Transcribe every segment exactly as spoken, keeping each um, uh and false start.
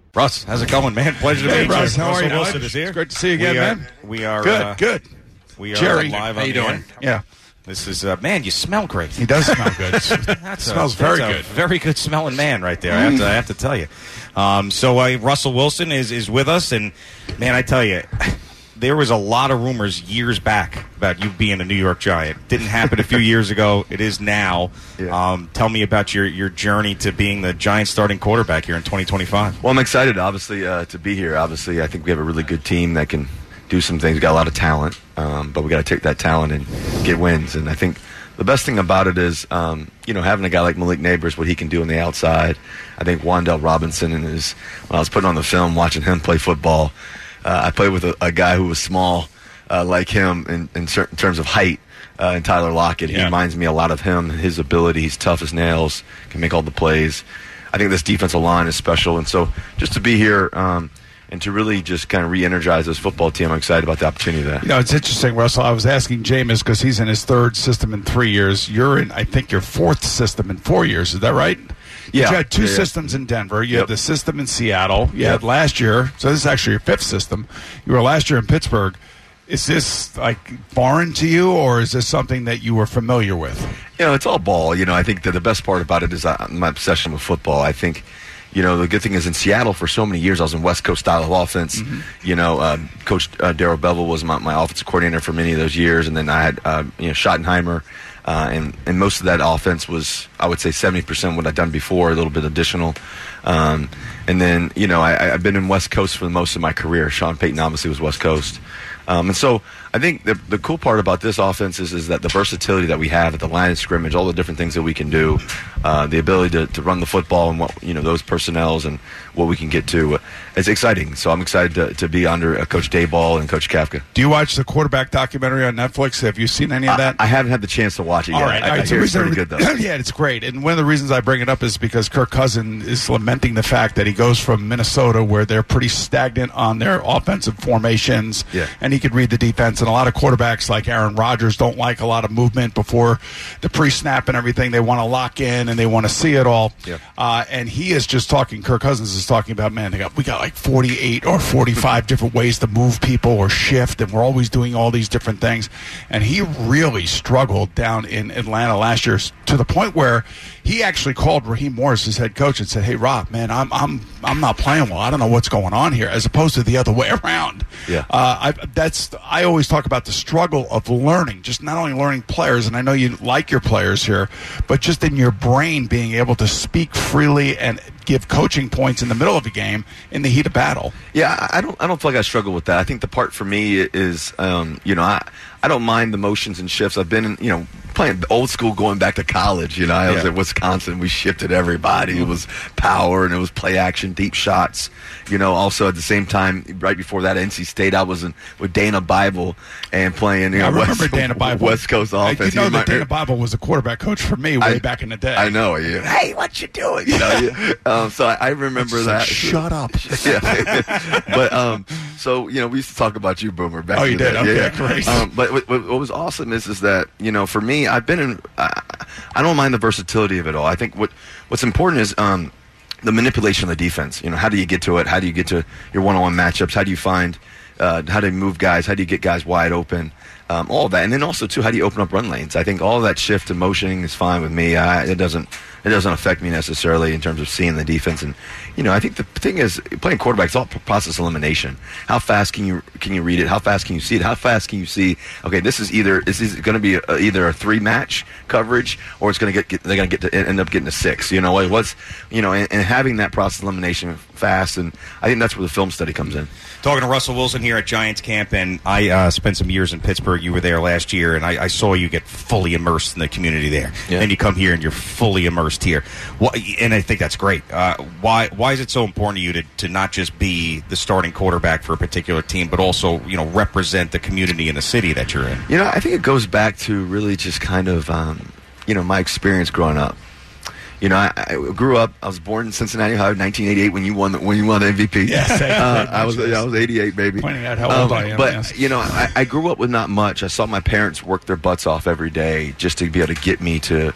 Russ, how's it going, man? Pleasure to hey, meet Russ, you. How Russell are you? Wilson is here. It's great to see you again, we are, man. We are good. Uh, good. We are Jerry, live how on you the doing? air. Yeah. This is uh, man. You smell great. He does smell good. That smells very good. Very good smelling man right there. I have to. I have to tell you. Um, so uh, Russell Wilson is is with us, and man, I tell you. There was a lot of rumors years back about you being a New York Giant. Didn't happen a few years ago. It is now. Yeah. Um, tell me about your, your journey to being the Giants starting quarterback here in twenty twenty-five. Well, I'm excited, obviously, uh, to be here. Obviously, I think we have a really good team that can do some things. We've got a lot of talent, um, but we got to take that talent and get wins. And I think the best thing about it is, um, you know, having a guy like Malik Neighbors, what he can do on the outside. I think Wan'Dale Robinson and his, when I was putting on the film, watching him play football, Uh, I played with a, a guy who was small, uh, like him in, in certain terms of height, uh, and Tyler Lockett. He Yeah. reminds me a lot of him, his ability. He's tough as nails, can make all the plays. I think this defensive line is special. And so just to be here um, and to really just kind of re-energize this football team, I'm excited about the opportunity there. You know, it's interesting, Russell. I was asking Jameis because he's in his third system in three years. You're in, I think, your fourth system in four years. Is that right? Yeah. You had two Yeah, yeah. systems in Denver. You Yep. had the system in Seattle. You Yep. had last year. So this is actually your fifth system. You were last year in Pittsburgh. Is this, like, foreign to you, or is this something that you were familiar with? You know, it's all ball. You know, I think that the best part about it is uh, my obsession with football. I think, you know, the good thing is in Seattle for so many years I was in West Coast style of offense. Mm-hmm. You know, uh, Coach uh, Darrell Bevel was my, my offensive coordinator for many of those years, and then I had, uh, you know, Schottenheimer. Uh, and, and most of that offense was, I would say, seventy percent what I'd done before, a little bit additional. Um, and then, you know, I, I've been in West Coast for most of my career. Sean Payton obviously was West Coast. Um, and so I think the, the cool part about this offense is, is that the versatility that we have at the line of scrimmage, all the different things that we can do, uh, the ability to, to run the football and what, you know, those personnels and what we can get to. Uh, it's exciting. So I'm excited to, to be under uh, Coach Dayball and Coach Kafka. Do you watch the quarterback documentary on Netflix? Have you seen any of that? I, I haven't had the chance to watch it yet. All right, I, all right. I So hear it's reason- pretty good, though. Yeah, it's great. And one of the reasons I bring it up is because Kirk Cousins is lamenting the fact that he goes from Minnesota, where they're pretty stagnant on their offensive formations, Yeah. and he could read the defense. And a lot of quarterbacks like Aaron Rodgers don't like a lot of movement before the pre-snap and everything. They want to lock in and they want to see it all. Yep. Uh, and he is just talking. Kirk Cousins is talking about, man, they got we got like forty-eight or forty-five different ways to move people or shift, and we're always doing all these different things. And he really struggled down in Atlanta last year to the point where he actually called Raheem Morris, his head coach, and said, "Hey, Rob, man, I'm I'm I'm not playing well. I don't know what's going on here," as opposed to the other way around. Yeah. Uh, I, that's I always talk about the struggle of learning, just not only learning players, and I know you like your players here, but just in your brain being able to speak freely and give coaching points in the middle of a game in the heat of battle. Yeah, I I don't. I don't feel like I struggle with that. I think the part for me is, um, you know, I I don't mind the motions and shifts. I've been, in, you know, playing old school going back to college. You know, I was Yeah. at Wisconsin. We shifted everybody. It was power and it was play action, deep shots. You know, also at the same time, right before that, N C State, I was in, with Dana Bible and playing. You I know, remember West, Dana Bible. West Coast Uh, offense. You know He was that my- Dana Bible was a quarterback coach for me way I- back in the day. I know. Yeah. Hey, what you doing? You know. yeah. um, so I, I remember It's that. like, shut up. yeah. but um, so you know, we used to talk about you, Boomer. Back Oh, in you the did? day. Okay, yeah. great. Um, but what, what what was awesome is is that you know, for me, I've been in. I, I don't mind the versatility of it all. I think what what's important is um, the manipulation of the defense. You know, how do you get to it? How do you get to your one-on-one matchups? How do you find uh, how do you move guys? How do you get guys wide open? Um, all of that, and then also too, how do you open up run lanes? I think all of that shift and motioning is fine with me. I, it doesn't it doesn't affect me necessarily in terms of seeing the defense. And you know, I think the thing is playing quarterback. It's all process elimination. How fast can you can you read it? How fast can you see it? How fast can you see? Okay, this is either this is going to be a, either a three match coverage or it's going to get, get they're going to get to end up getting a six. You know, like what's you know, and, and having that process elimination fast, and I think that's where the film study comes in. Talking to Russell Wilson here at Giants Camp, and I uh, spent some years in Pittsburgh. You were there last year, and I, I saw you get fully immersed in the community there. Yeah. Then you come here, and you're fully immersed here. Why, and I think that's great. Uh, why why is it so important to you to, to not just be the starting quarterback for a particular team, but also you know represent the community and the city that you're in? You know, I think it goes back to really just kind of um, you know my experience growing up. You know, I, I grew up. I was born in Cincinnati, Ohio, nineteen eighty-eight. When you won, the, when you won the M V P. Yes, uh, I was. I was eighty-eight, baby. Pointing out how old um, I am. But yes. you know, I, I grew up with not much. I saw my parents work their butts off every day just to be able to get me to,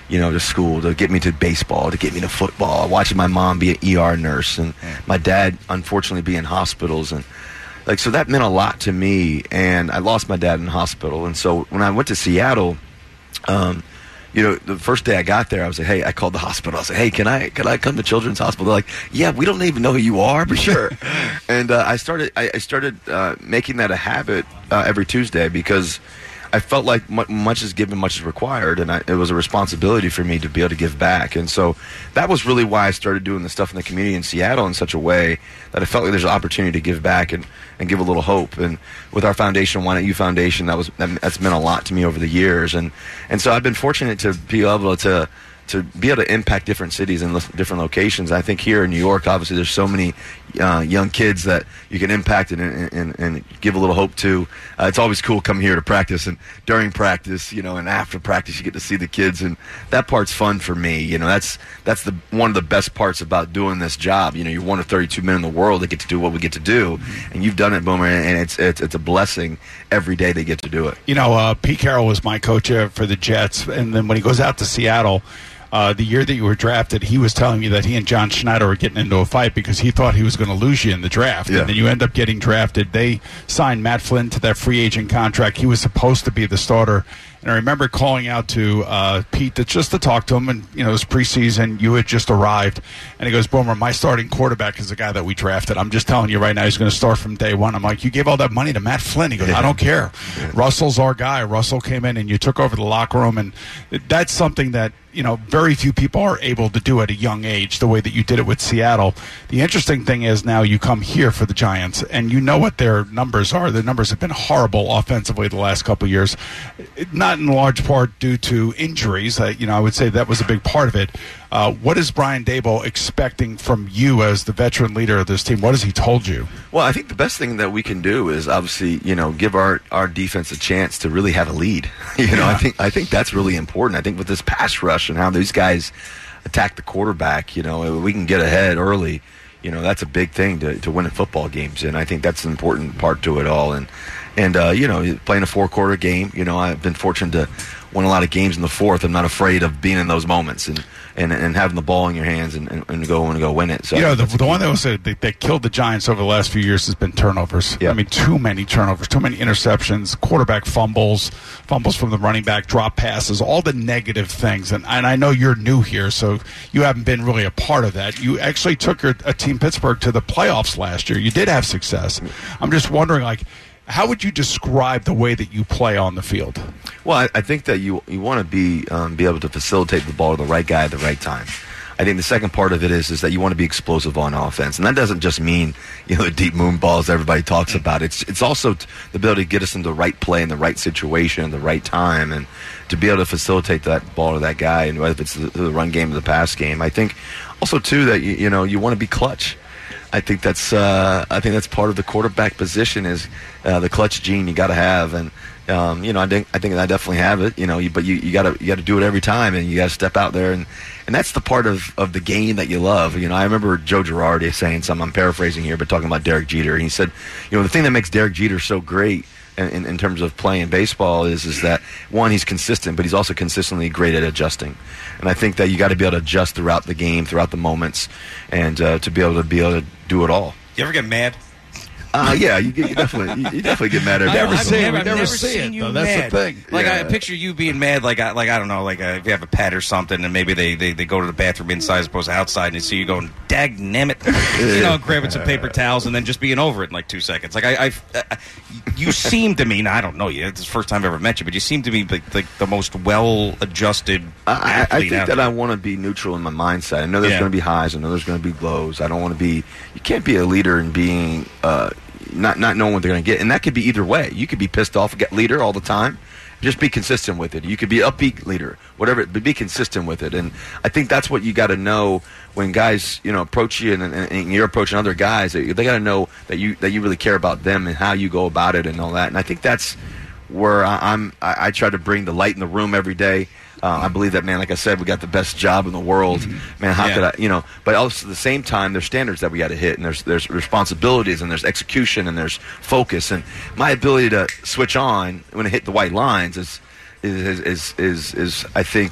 you know, to school, to get me to baseball, to get me to football. Watching my mom be an E R nurse, and my dad, unfortunately, be in hospitals, and like so that meant a lot to me. And I lost my dad in the hospital, and so when I went to Seattle, um, you know, the first day I got there, I was like, hey, I called the hospital. I was like, hey, can I can I come to Children's Hospital? They're like, yeah, we don't even know who you are, but sure. and uh, I started I, I started uh, making that a habit uh, every Tuesday because I felt like much is given, much is required, and I, it was a responsibility for me to be able to give back. And so that was really why I started doing the stuff in the community in Seattle in such a way that I felt like there's an opportunity to give back and, and give a little hope. And with our foundation, Why Not You Foundation, that was that, that's meant a lot to me over the years. And and so I've been fortunate to be able to to be able to impact different cities and different locations. I think here in New York, obviously, there's so many uh, young kids that you can impact and, and, and give a little hope to. Uh, it's always cool coming here to practice, and during practice, you know, and after practice, you get to see the kids, and that part's fun for me. You know, that's that's the one of the best parts about doing this job. You know, you're one of thirty-two men in the world that get to do what we get to do, and you've done it, Boomer, and it's it's, it's a blessing every day they get to do it. You know, uh, Pete Carroll was my coach uh, for the Jets, and then when he goes out to Seattle, Uh, the year that you were drafted, he was telling me that he and John Schneider were getting into a fight because he thought he was going to lose you in the draft. Yeah. And then you end up getting drafted. They signed Matt Flynn to that free agent contract. He was supposed to be the starter. And I remember calling out to uh, Pete to, just to talk to him. And, you know, it was preseason. You had just arrived. And he goes, Boomer, my starting quarterback is the guy that we drafted. I'm just telling you right now, he's going to start from day one. I'm like, you gave all that money to Matt Flynn. He goes, I don't care. Russell's our guy. Russell came in and you took over the locker room. And that's something that, you know, very few people are able to do at a young age, the way that you did it with Seattle. The interesting thing is now you come here for the Giants, and you know what their numbers are. Their numbers have been horrible offensively the last couple of years, not in large part due to injuries. Uh, you know, I would say that was a big part of it. Uh, what is Brian Daboll expecting from you as the veteran leader of this team? What has he told you? Well, I think the best thing that we can do is obviously, you know, give our, our defense a chance to really have a lead. You know, Yeah. I think I think that's really important. I think with this pass rush and how these guys attack the quarterback, you know, we can get ahead early. You know, that's a big thing to, to win in football games, and I think that's an important part to it all. And and uh, you know, playing a four quarter game, you know, I've been fortunate to win a lot of games in the fourth. I'm not afraid of being in those moments and, and, and having the ball in your hands and, and, and go and go win it. So you know, the, the one that was uh, that, that killed the Giants over the last few years has been turnovers. Yeah. I mean, too many turnovers, too many interceptions, quarterback fumbles, fumbles from the running back, drop passes, all the negative things. And, and I know you're new here, so you haven't been really a part of that. You actually took your a team Pittsburgh to the playoffs last year. You did have success. I'm just wondering, like, how would you describe the way that you play on the field? Well, I, I think that you you want to be um, be able to facilitate the ball to the right guy at the right time. I think the second part of it is is that you want to be explosive on offense, and that doesn't just mean, you know, the deep moon balls everybody talks about. It's it's also t- the ability to get us in the right play in the right situation, the right time, and to be able to facilitate that ball to that guy, and whether it's the, the run game or the pass game. I think also too that you, you know you want to be clutch. I think that's uh, I think that's part of the quarterback position is uh, the clutch gene you got to have, and um, you know I think I think I definitely have it. You know, you, but you you got to you got to do it every time, and you got to step out there, and, and that's the part of, of the game that you love. You know, I remember Joe Girardi saying something. I'm paraphrasing here, but talking about Derek Jeter, and he said, you know, the thing that makes Derek Jeter so great in, in, in terms of playing baseball is is that one, he's consistent, but he's also consistently great at adjusting. And I think that you got to be able to adjust throughout the game, throughout the moments, and uh, to be able to be able to do it all. You ever get mad? Uh, yeah, you, get, you definitely you, you definitely get mad at never everything. see it. I've We never, never never see seen it, you though. That's the mad. thing. Like Yeah. I picture you being mad, like I, like I don't know, like uh, if you have a pet or something, and maybe they, they, they go to the bathroom inside as opposed to outside, and you see you going, dag nammit, you know, grabbing some paper towels and then just being over it in like two seconds. Like I, I, I you seem to me, now I don't know you, it's the first time I've ever met you, but you seem to be like, like the most well-adjusted I, I athlete think out that there. I want to be neutral in my mindset. I know there's Yeah. going to be highs. I know there's going to be lows. I don't want to be. You can't be a leader and being uh, not not knowing what they're going to get, and that could be either way. You could be pissed off, get leader all the time. Just be consistent with it. You could be upbeat leader, whatever, but be consistent with it. And I think that's what you got to know when guys, you know, approach you and, and, and you're approaching other guys. They, they got to know that you that you really care about them and how you go about it and all that. And I think that's where I, I'm. I, I try to bring the light in the room every day. Uh, I believe that, man, like I said, we got the best job in the world. Man, how Yeah. could I, you know, but also at the same time, there's standards that we got to hit, and there's there's responsibilities, and there's execution, and there's focus. And my ability to switch on when I hit the white lines is, is, is, is, is I think,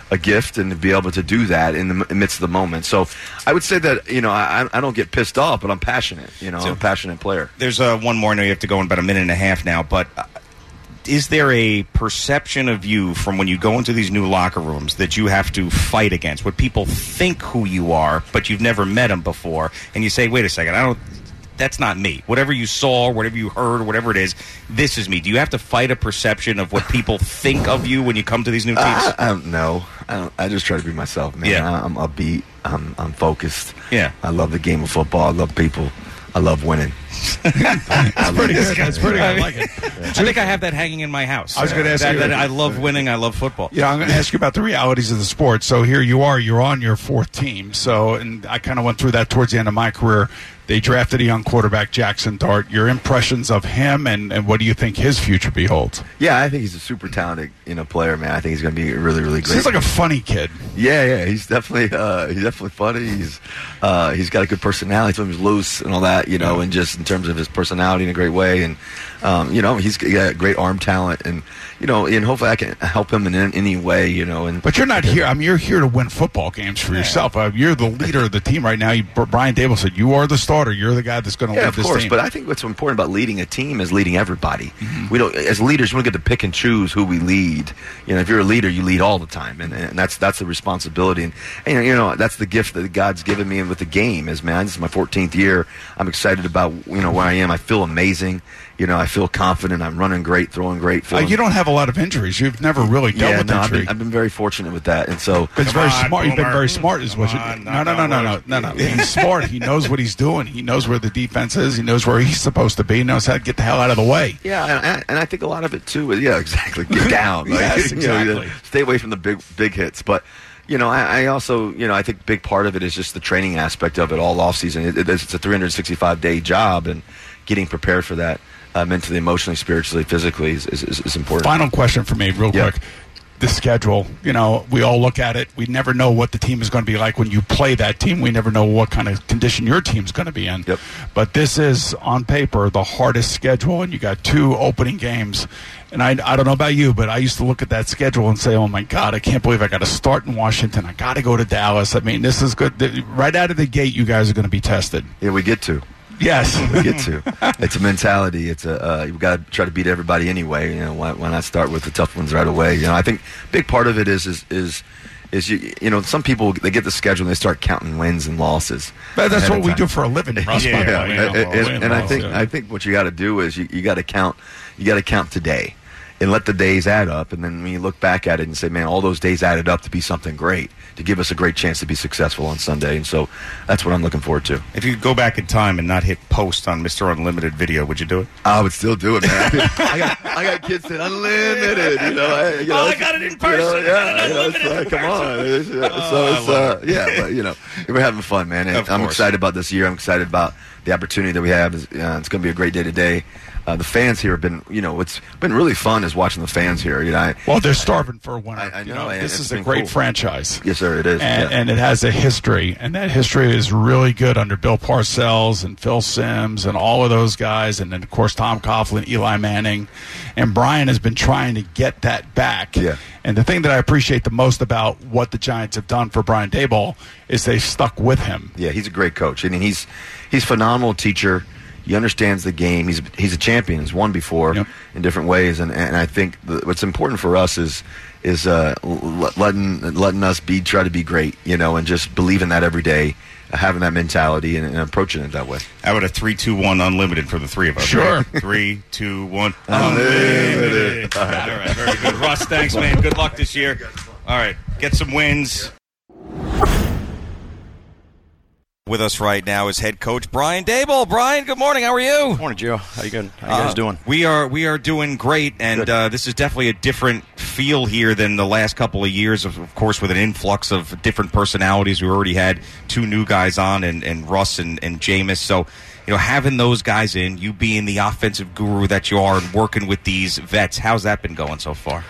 a gift and to be able to do that in the midst of the moment. So I would say that, you know, I, I don't get pissed off, but I'm passionate. You know, so I'm a passionate player. There's uh, one more. I know you have to go in about a minute and a half now, but uh, is there a perception of you from when you go into these new locker rooms that you have to fight against? What people think who you are, but you've never met them before, and you say, wait a second, I don't... that's not me. Whatever you saw, whatever you heard, whatever it is, this is me. Do you have to fight a perception of what people think of you when you come to these new teams? I, I don't know. I, don't, I just try to be myself, man. Yeah. I, I'm upbeat. I'm, I'm focused. Yeah. I love the game of football. I love people. I love winning. That's pretty good. That's pretty good. I like it. I think I have that hanging in my house. I was going to ask that, you. That I love winning. I love football. Yeah, I'm going to ask you about the realities of the sport. So here you are. You're on your fourth team. So, and I kind of went through that towards the end of my career. They drafted a young quarterback, Jackson Dart. Your impressions of him, and, and what do you think his future beholds? Yeah, I think he's a super talented, you know, player, man. I think he's going to be really, really great. He's like a funny kid. Yeah, yeah, he's definitely, uh, he's definitely funny. He's, uh, he's got a good personality. He's loose and all that, you know, and just in terms of his personality in a great way, and um, you know, he's got great arm talent, and you know, and hopefully I can help him in any way, you know. And but you're not here. I mean, you're here to win football games for yeah. yourself. Uh, you're the leader of the team right now. You, Brian Daboll said you are the starter. You're the guy that's going to yeah, lead of this course, team. But I think what's important about leading a team is leading everybody. Mm-hmm. We don't, as leaders, we don't get to pick and choose who we lead. You know, if you're a leader, you lead all the time, and, and that's that's the responsibility. And, and you know, that's the gift that God's given me with the game. Is man, this is my fourteenth year. I'm excited about you know where I am. I feel amazing. You know, I feel confident. I'm running great, throwing great. Feeling... Uh, you don't have a lot of injuries. You've never really dealt yeah, with no, injury. I've been, I've been very fortunate with that, and so but it's very on, smart. You've been very smart, is what Come you. on, No, no, no, no, no, no, no. He's smart. He knows what he's doing. He knows where the defense is. He knows where he's supposed to be. He knows how to get the hell out of the way. Yeah, and I, and I think a lot of it too is yeah, exactly. Get down. Like, yes, exactly. You know, stay away from the big big hits, but. You know, I, I also, you know, I think a big part of it is just the training aspect of it all off season. It, it, it's a three hundred sixty-five day job, and getting prepared for that uh, mentally, emotionally, spiritually, physically is, is, is important. Final question for me, real yeah. quick. The schedule, you know, we all look at it. We never know what the team is going to be like when you play that team. We never know what kind of condition your team's going to be in. Yep. But this is, on paper, the hardest schedule, and you got two opening games. And I, I don't know about you, but I used to look at that schedule and say, oh, my God, I can't believe I got to start in Washington. I got to go to Dallas. I mean, this is good. Right out of the gate, you guys are going to be tested. Yeah, we get to. Yes, we get to. It's a mentality. It's a uh, you've got to try to beat everybody anyway. You know, why, why not start with the tough ones right away? You know, I think a big part of it is is is is you you know some people they get the schedule and they start counting wins and losses. But that's what we do for a living, Russ. yeah, by the way, and, you know, and, and I think yeah. I think what you got to do is you, you got to count you got to count today. And let the days add up, and then when you look back at it and say, man, all those days added up to be something great, to give us a great chance to be successful on Sunday. And so that's what I'm looking forward to. If you could go back in time and not hit post on Mister Unlimited video, would you do it? I would still do it, man. I got I got kids that unlimited, you know. I, you know oh, I got it in person. You know, yeah, you know, it's like, come on. It's, uh, oh, so it's, uh, yeah, but, you know, we're having fun, man. And I'm excited about this year. I'm excited about the opportunity that we have. It's, uh, it's going to be a great day today. Uh, the fans here have been, you know, what's been really fun is watching the fans here. You know, I, well, they're starving for a winner. I, I know, you know and this it's is a been great cool. franchise. Yes, sir, it is, and, yeah. and it has a history, and that history is really good under Bill Parcells and Phil Simms and all of those guys, and then of course Tom Coughlin, Eli Manning, and Brian has been trying to get that back. Yeah. And the thing that I appreciate the most about what the Giants have done for Brian Daboll is they've stuck with him. Yeah, he's a great coach. I mean, he's he's a phenomenal teacher. He understands the game. He's he's a champion. He's won before yep. in different ways, and and I think the, what's important for us is is uh, letting letting us be try to be great, you know, and just believing that every day, having that mentality and, and approaching it that way. How about a three, two, one unlimited for the three of us? Sure. Right? Three, two, one unlimited. All right. All right, very good. Russ, thanks, man. Good luck this year. All right, get some wins. With us right now is head coach Brian Daboll. Brian, good morning. How are you? Morning, Joe. How you good? How you guys uh, doing? We are we are doing great, and uh, this is definitely a different feel here than the last couple of years. Of, of course, with an influx of different personalities, we already had two new guys on, and, and Russ and, and Jameis. So, you know, having those guys in, you being the offensive guru that you are, and working with these vets, how's that been going so far?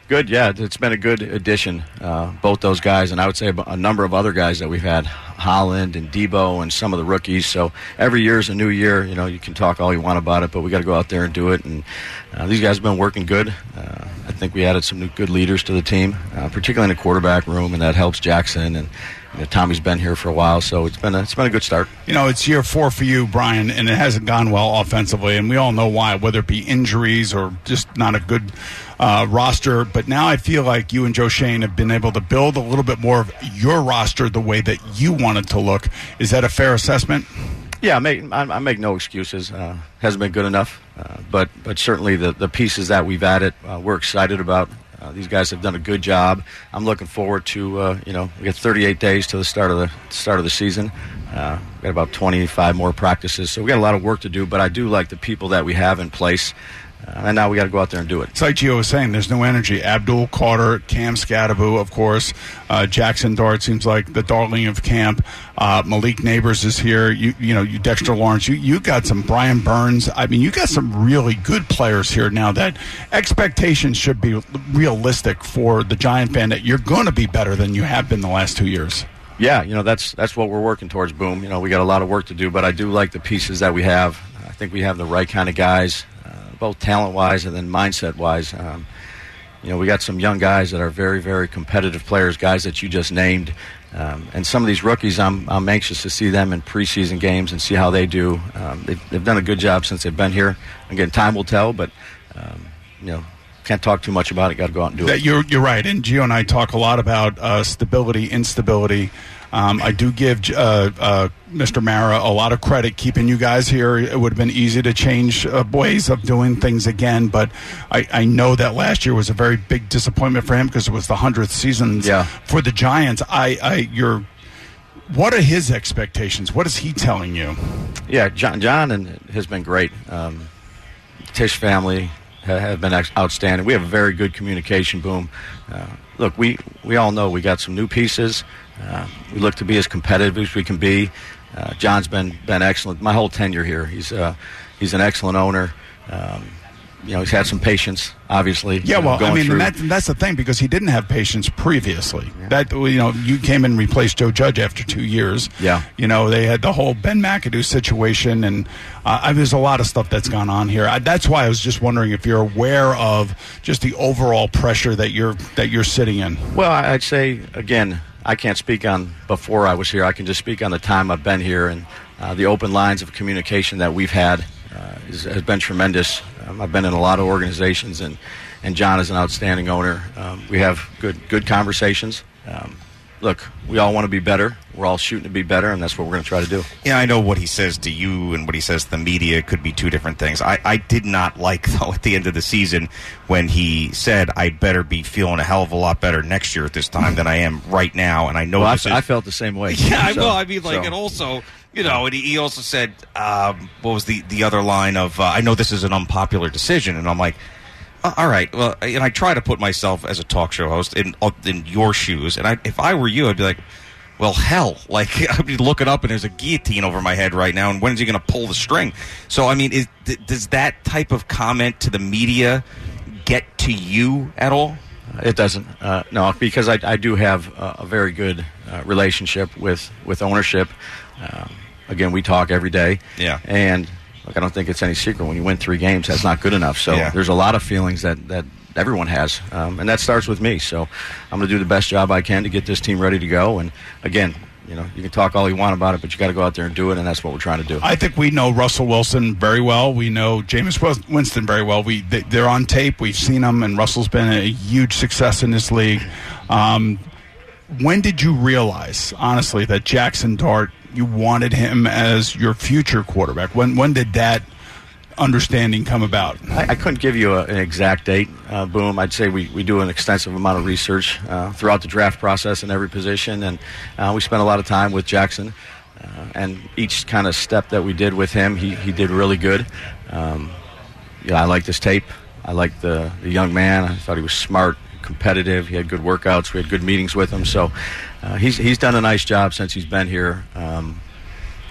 Good, yeah. It's been a good addition, uh, both those guys, and I would say a number of other guys that we've had, Holland and Debo and some of the rookies. So every year is a new year. You know, you can talk all you want about it, but we got to go out there and do it. And uh, these guys have been working good. Uh, I think we added some new good leaders to the team, uh, particularly in the quarterback room, and that helps Jackson. And you know, Tommy's been here for a while, so it's been a, it's been a good start. You know, it's year four for you, Brian, and it hasn't gone well offensively, and we all know why, whether it be injuries or just not a good uh, roster. But now I feel like you and Joe Schoen have been able to build a little bit more of your roster the way that you want it to look. Is that a fair assessment? Yeah, I make, I, I make no excuses. Uh, hasn't been good enough, uh, but but certainly the, the pieces that we've added, uh, we're excited about. Uh, these guys have done a good job. I'm looking forward to, uh, you know, we got thirty-eight days to the start of the start of the season. Uh, we got about twenty-five more practices, so we got a lot of work to do. But I do like the people that we have in place, uh, and now we got to go out there and do it. It's like Gio was saying, there's no energy. Abdul Carter, Cam Scadaboo, of course. Uh, Jackson Dart seems like the darling of camp. Uh, Malik Neighbors is here. You you know, you Dexter Lawrence. You you got some Brian Burns. I mean, you got some really good players here now that expectations should be realistic for the Giant fan that you're going to be better than you have been the last two years. Yeah, you know, that's that's what we're working towards, Boom. You know, we got a lot of work to do, but I do like the pieces that we have. I think we have the right kind of guys, uh, both talent-wise and then mindset-wise. Um, you know, we got some young guys that are very, very competitive players, guys that you just named. Um, and some of these rookies, I'm I'm anxious to see them in preseason games and see how they do. Um, they've, they've done a good job since they've been here. Again, time will tell, but, um, you know, can't talk too much about it. Got to go out and do it. You're, you're right. And Gio and I talk a lot about uh, stability, instability. Um, I do give uh, uh, Mister Mara a lot of credit keeping you guys here. It would have been easy to change uh, ways of doing things again, but I, I know that last year was a very big disappointment for him because it was the hundredth season yeah. for the Giants. I, I, you're, what are his expectations? What is he telling you? Yeah, John, John and has been great. Um, Tisch family have been outstanding. We have a very good communication, Boom. Uh, look, we, we all know we got some new pieces. Uh, we look to be as competitive as we can be. Uh, John's been been excellent. My whole tenure here, he's uh, he's an excellent owner. Um, you know, he's had some patience, obviously. Yeah, well, going I mean, through. that, that's the thing because he didn't have patience previously. Yeah. That you know, you came and replaced Joe Judge after two years. Yeah, you know, they had the whole Ben McAdoo situation, and uh, there's a lot of stuff that's gone on here. I, that's why I was just wondering if you're aware of just the overall pressure that you're that you're sitting in. Well, I'd say again, I can't speak on before I was here. I can just speak on the time I've been here, and uh, the open lines of communication that we've had uh, is, has been tremendous. Um, I've been in a lot of organizations, and, and John is an outstanding owner. Um, we have good good conversations. Um, look, we all want to be better. We're all shooting to be better, and that's what we're going to try to do. Yeah, I know what he says to you and what he says to the media could be two different things. I, I did not like, though, at the end of the season when he said, I'd better be feeling a hell of a lot better next year at this time than I am right now. And I know well, this I, is, I felt the same way. Yeah, so, well, I mean, like, so. and also, you know, and he, he also said, um, what was the, the other line of, uh, I know this is an unpopular decision. And I'm like, all right, well, and I try to put myself as a talk show host in in your shoes. And I, if I were you, I'd be like, well, hell, like, I'd be looking up and there's a guillotine over my head right now, and when's he going to pull the string? So, I mean, is, th- does that type of comment to the media get to you at all? It doesn't. Uh, no, because I, I do have a, a very good uh, relationship with, with ownership. Um, again, we talk every day. Yeah. And, look, I don't think it's any secret when you win three games, that's not good enough. So yeah. there's a lot of feelings that, that everyone has, um, and that starts with me. So I'm going to do the best job I can to get this team ready to go. And, again, you know, you can talk all you want about it, but you got to go out there and do it, and that's what we're trying to do. I think we know Russell Wilson very well. We know Jameis Winston very well. We they, they're on tape. We've seen them, and Russell's been a huge success in this league. Um, when did you realize, honestly, that Jackson Dart, you wanted him as your future quarterback? When when did that understanding come about? I, I couldn't give you a, an exact date, uh, Boom. I'd say we, we do an extensive amount of research uh, throughout the draft process in every position, and uh, we spent a lot of time with Jackson. Uh, and each kind of step that we did with him, he, he did really good. Um, you know, I liked his tape. I liked the, the young man. I thought he was smart, competitive. He had good workouts. We had good meetings with him. So uh, he's he's done a nice job since he's been here. Um,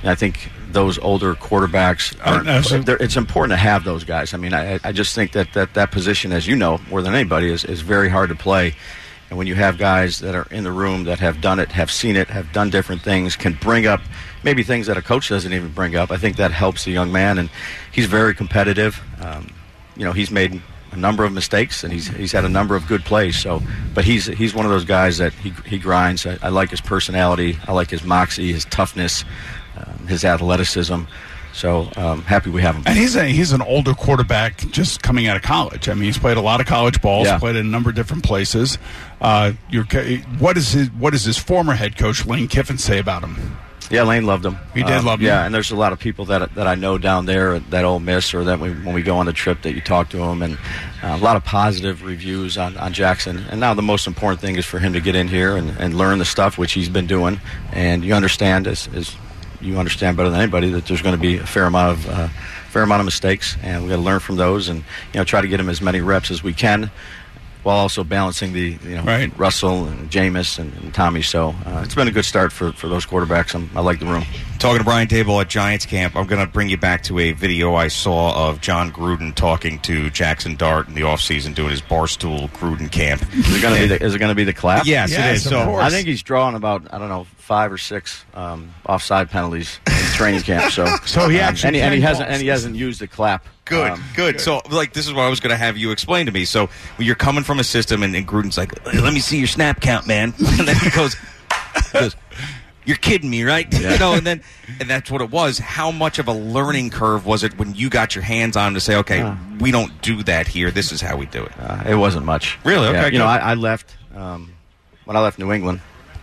And I think those older quarterbacks, Oh, are, no, so- they're- it's important to have those guys. I mean, I, I just think that, that that position, as you know, more than anybody, is, is very hard to play. And when you have guys that are in the room that have done it, have seen it, have done different things, can bring up maybe things that a coach doesn't even bring up, I think that helps the young man. And he's very competitive. Um, you know, he's made a number of mistakes, and he's he's had a number of good plays. So, but he's he's one of those guys that he he grinds. I, I like his personality. I like his moxie, his toughness, um, his athleticism. So um, happy we have him. And he's a, he's an older quarterback just coming out of college. I mean, he's played a lot of college balls, Yeah. played in a number of different places. Uh, you're, what is his what does his former head coach Lane Kiffin say about him? Yeah, Lane loved him. He did love him. Yeah, and there's a lot of people that that I know down there that Ole Miss, or that we, when we go on the trip, that you talk to him, and uh, a lot of positive reviews on, on Jackson. And now the most important thing is for him to get in here and, and learn the stuff, which he's been doing. And you understand, as, as you understand better than anybody, that there's going to be a fair amount of uh, fair amount of mistakes, and we've got to learn from those, and you know, try to get him as many reps as we can, while also balancing the you know Right. Russell and Jameis and, and Tommy. So uh, it's been a good start for, for those quarterbacks. I'm, I like the room. Talking to Brian Daboll at Giants camp, I'm going to bring you back to a video I saw of John Gruden talking to Jackson Dart in the offseason doing his Barstool Gruden camp. Is it going to be the, is it going to be the clap? Yes, Yes, it is. of So course. I think he's drawing about, I don't know, five or six um, offside penalties in training camp. So, So he um, actually and, he, and he can hasn't call. and he hasn't used the clap. Good, Um, good. So, like, this is what I was going to have you explain to me. So, when you're coming from a system, and, and Gruden's like, "Hey, let me see your snap count, man," and then he goes, he goes, "You're kidding me, right?" You know, and then, and that's what it was. How much of a learning curve was it when you got your hands on him to say, "Okay, Uh. we don't do that here. This is how we do it." Uh, it wasn't much. Really? Yeah, Okay, You know, good. I, I left um, when I left New England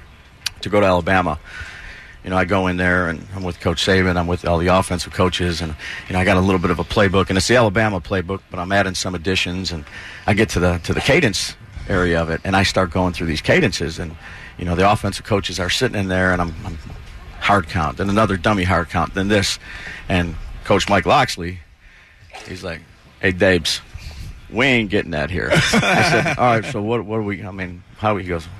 to go to Alabama. You know, I go in there and I'm with Coach Saban. I'm with all the offensive coaches, and you know, I got a little bit of a playbook, and it's the Alabama playbook, but I'm adding some additions, and I get to the to the cadence area of it, and I start going through these cadences, and you know, the offensive coaches are sitting in there, and I'm, I'm hard count, then another dummy hard count, then this, and Coach Mike Loxley, he's like, "Hey, Dabes, we ain't getting that here." I said, "All right, so what? What are we? I mean, how?" He goes,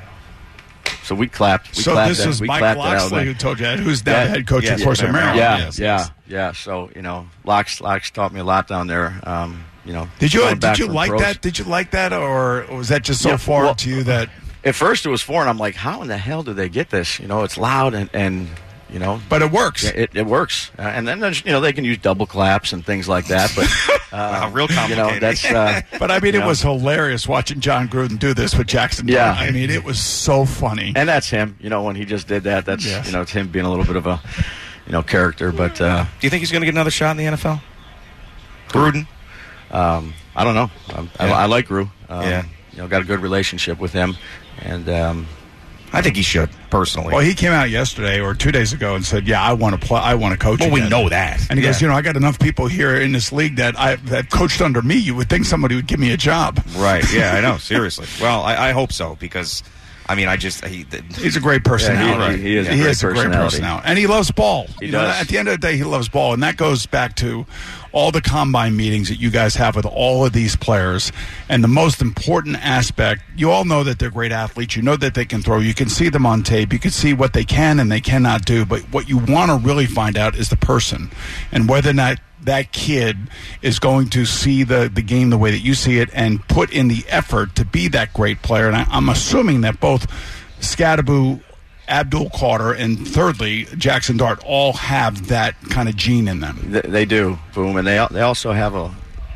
"So we clapped. We So clapped this at, was we Mike clapped at Loxley Alabama." who told you that, who's now Yeah. the head coach, Yes, of course, yeah, of Maryland. Yeah, Yes, yeah, yes. yeah. So you know, Lox Lox taught me a lot down there. Um, you know, Did you going back did you from like pros. that? Did you like that, or was that just so Yeah, foreign well- to you that? At first, it was foreign. I'm like, how in the hell do they get this? You know, it's loud and, and you know, But it works. yeah, it, it works. Uh, and then there's, you know, they can use double claps and things like that. But uh, Wow, real You know, complicated. that's. Uh, But I mean, you it know. was hilarious watching John Gruden do this with Jackson. Yeah. Dart. I mean, it was so funny. And that's him. You know, when he just did that, that's Yes. you know, it's him being a little bit of a, you know, character. But uh, Do you think he's going to get another shot in the N F L? Gruden? um, I don't know. Um, Yeah. I, I like Rue. Um, Yeah. You know, got a good relationship with him, and um, I think he should, personally. Well, he came out yesterday or two days ago and said, "Yeah, I want to play. I want to coach." Well, we again." know that. And he Yeah. goes, "You know, I got enough people here in this league that I that coached under me. You would think somebody would give me a job." Right, yeah, I know, seriously. Well, I, I hope so, because, I mean, I just... He, He's a great personality. he- he is a He great is a great personality. personality, and he loves ball. He you know, does. at the end of the day, he loves ball, and that goes back to all the combine meetings that you guys have with all of these players. And the most important aspect, you all know that they're great athletes. You know that they can throw. You can see them on tape. You can see what they can and they cannot do. But what you want to really find out is the person, and whether or not that kid is going to see the, the game the way that you see it and put in the effort to be that great player. And I, I'm assuming that both Scadaboo, Abdul Carter, and thirdly, Jackson Dart all have that kind of gene in them. They, they do, boom, and they al- they also have a.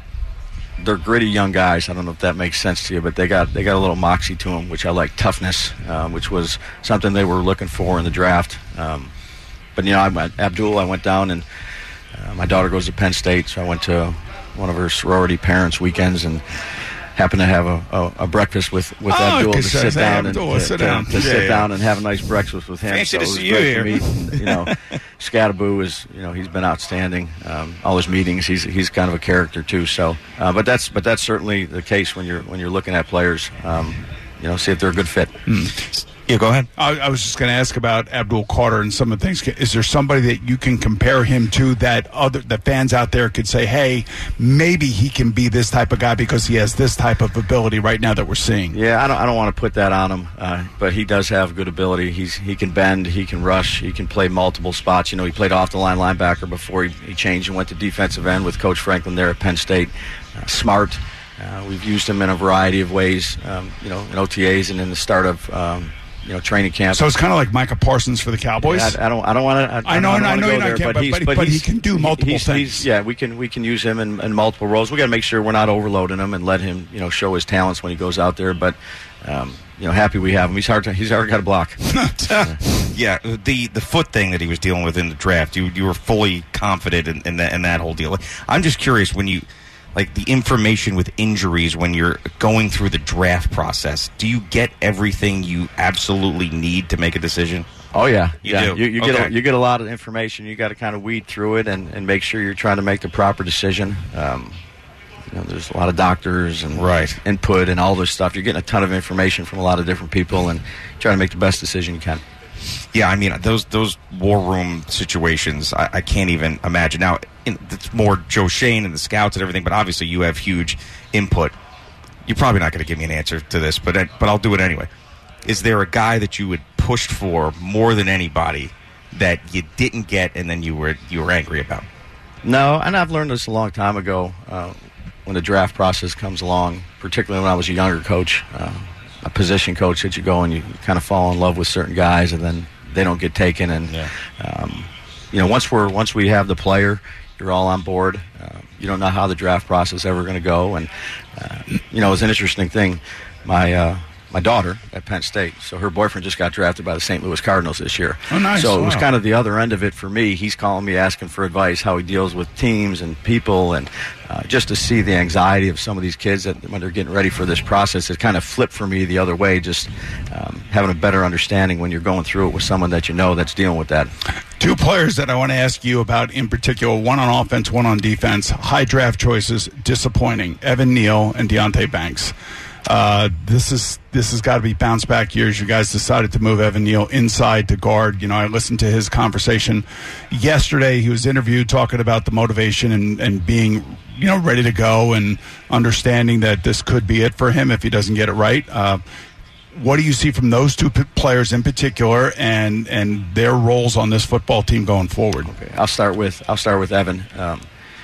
They're gritty young guys. I don't know if that makes sense to you, but they got they got a little moxie to them, which I like. Toughness, um, which was something they were looking for in the draft. Um, but you know, I went, Abdul, I went down, and uh, my daughter goes to Penn State, so I went to one of her sorority parents' weekends and happened to have a, a, a breakfast with, with Oh, Abdul to good sit say, down Abdul, and to, sit to- down. to Yeah, sit yeah. down and have a nice breakfast with him. Fancy so to it was see great you to here. meet. You know, Scadaboo is, you know, he's been outstanding. Um, all his meetings, he's he's kind of a character too. So, uh, but that's but that's certainly the case when you're when you're looking at players. Um, you know, see if they're a good fit. Mm. Yeah, go ahead. I, I was just going to ask about Abdul Carter and some of the things. Is there somebody that you can compare him to that other the fans out there could say, hey, maybe he can be this type of guy because he has this type of ability right now that we're seeing? Yeah, I don't I don't want to put that on him, uh, but he does have good ability. He's he can bend, he can rush, he can play multiple spots. You know, he played off the line linebacker before he, he changed and went to defensive end with Coach Franklin there at Penn State. Uh, smart. Uh, we've used him in a variety of ways. Um, you know, in O T As and in the start of. Um, You know, training camp. So it's kind of like Micah Parsons for the Cowboys. Yeah, I, I don't. I don't want to. I, I know. I, I know you're not. There, but, he's, but, but he can do multiple he's, things. He's, yeah, we can. We can use him in, in multiple roles. We got to make sure we're not overloading him and let him, you know, show his talents when he goes out there. But, um, you know, happy we have him. He's hard to. He's already got a block. Yeah, the the foot thing that he was dealing with in the draft. You you were fully confident in, in that in that whole deal. I'm just curious when you. Like the information with injuries when you're going through the draft process, do you get everything you absolutely need to make a decision? Oh yeah, you yeah. do. You, you okay. get a, you get a lot of information. You got to kind of weed through it and, and make sure you're trying to make the proper decision. Um, you know, there's a lot of doctors and right. input and all this stuff. You're getting a ton of information from a lot of different people and trying to make the best decision you can. Yeah, I mean those those war room situations, I, I can't even imagine. Now in, it's more Joe Shane and the scouts and everything, but obviously you have huge input. You're probably not going to give me an answer to this, but but I'll do it anyway. Is there a guy that you had pushed for more than anybody that you didn't get and then you were you were angry about? No, and I've learned this a long time ago. Uh, when the draft process comes along, particularly when I was a younger coach. Uh, a position coach that you go and you kind of fall in love with certain guys and then they don't get taken and yeah. um, you know once we're once we have the player, you're all on board. Uh, you don't know how the draft process is ever going to go, and uh, you know it's an interesting thing. My uh, my daughter at Penn State, so her boyfriend just got drafted by the Saint Louis Cardinals this year. Oh, nice! So it was wow. kind of the other end of it for me. He's calling me asking for advice, how he deals with teams and people, and uh, just to see the anxiety of some of these kids that when they're getting ready for this process, it kind of flipped for me the other way. Just um, having a better understanding when you're going through it with someone that you know that's dealing with that. Two players that I want to ask you about in particular, one on offense, one on defense. High draft choices, disappointing. Evan Neal and Deonte Banks. Uh, this is this has got to be bounce back years. You guys decided to move Evan Neal inside to guard. You know, I listened to his conversation yesterday. He was interviewed talking about the motivation and, and being, you know, ready to go and understanding that this could be it for him if he doesn't get it right. Uh, what do you see from those two p- players in particular and and their roles on this football team going forward? Okay, I'll start with I'll start with Evan. Um,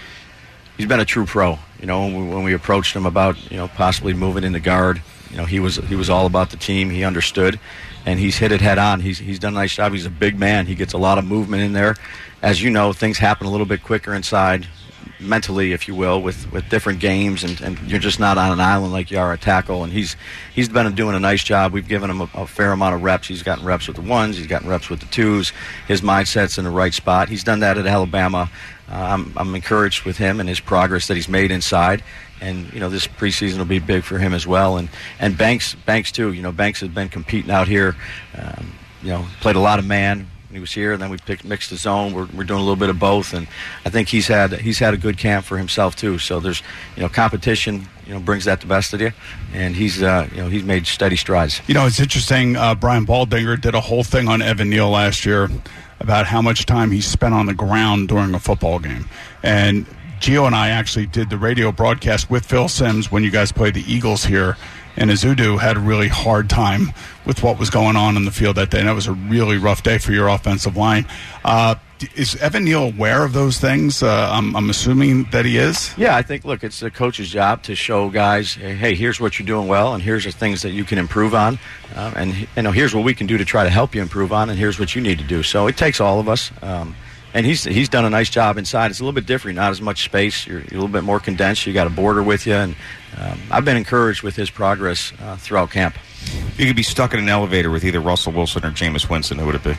he's been a true pro. You know, when we, when we approached him about, you know, possibly moving into guard, you know, he was he was all about the team. He understood, and he's hit it head on. He's he's done a nice job. He's a big man. He gets a lot of movement in there. As you know, things happen a little bit quicker inside, mentally, if you will, with, with different games, and, and you're just not on an island like you are at tackle. And he's he's been doing a nice job. We've given him a, a fair amount of reps. He's gotten reps with the ones. He's gotten reps with the twos. His mindset's in the right spot. He's done that at Alabama. Uh, I'm, I'm encouraged with him and his progress that he's made inside. And, you know, this preseason will be big for him as well. And, and Banks, Banks too. You know, Banks has been competing out here. Um, you know, played a lot of man when he was here, and then we picked, mixed the zone. We're, we're doing a little bit of both. And I think he's had he's had a good camp for himself too. So there's, you know, competition, you know, brings that the best of you. And he's, uh, you know, he's made steady strides. You know, it's interesting. Uh, Brian Baldinger did a whole thing on Evan Neal last year about how much time he spent on the ground during a football game. And Gio and I actually did the radio broadcast with Phil Simms when you guys played the Eagles here. And Azudu had a really hard time with what was going on in the field that day. And that was a really rough day for your offensive line. Uh, is Evan Neal aware of those things? Uh, I'm, I'm assuming that he is. Yeah, I think, look, it's the coach's job to show guys, hey, here's what you're doing well, and here's the things that you can improve on. Uh, and, you know, here's what we can do to try to help you improve on, and here's what you need to do. So it takes all of us. Um, and he's he's done a nice job inside. It's a little bit different, not as much space. You're, you're a little bit more condensed. You got a border with you. And um, I've been encouraged with his progress uh, throughout camp. If you could be stuck in an elevator with either Russell Wilson or Jameis Winston, who would it be?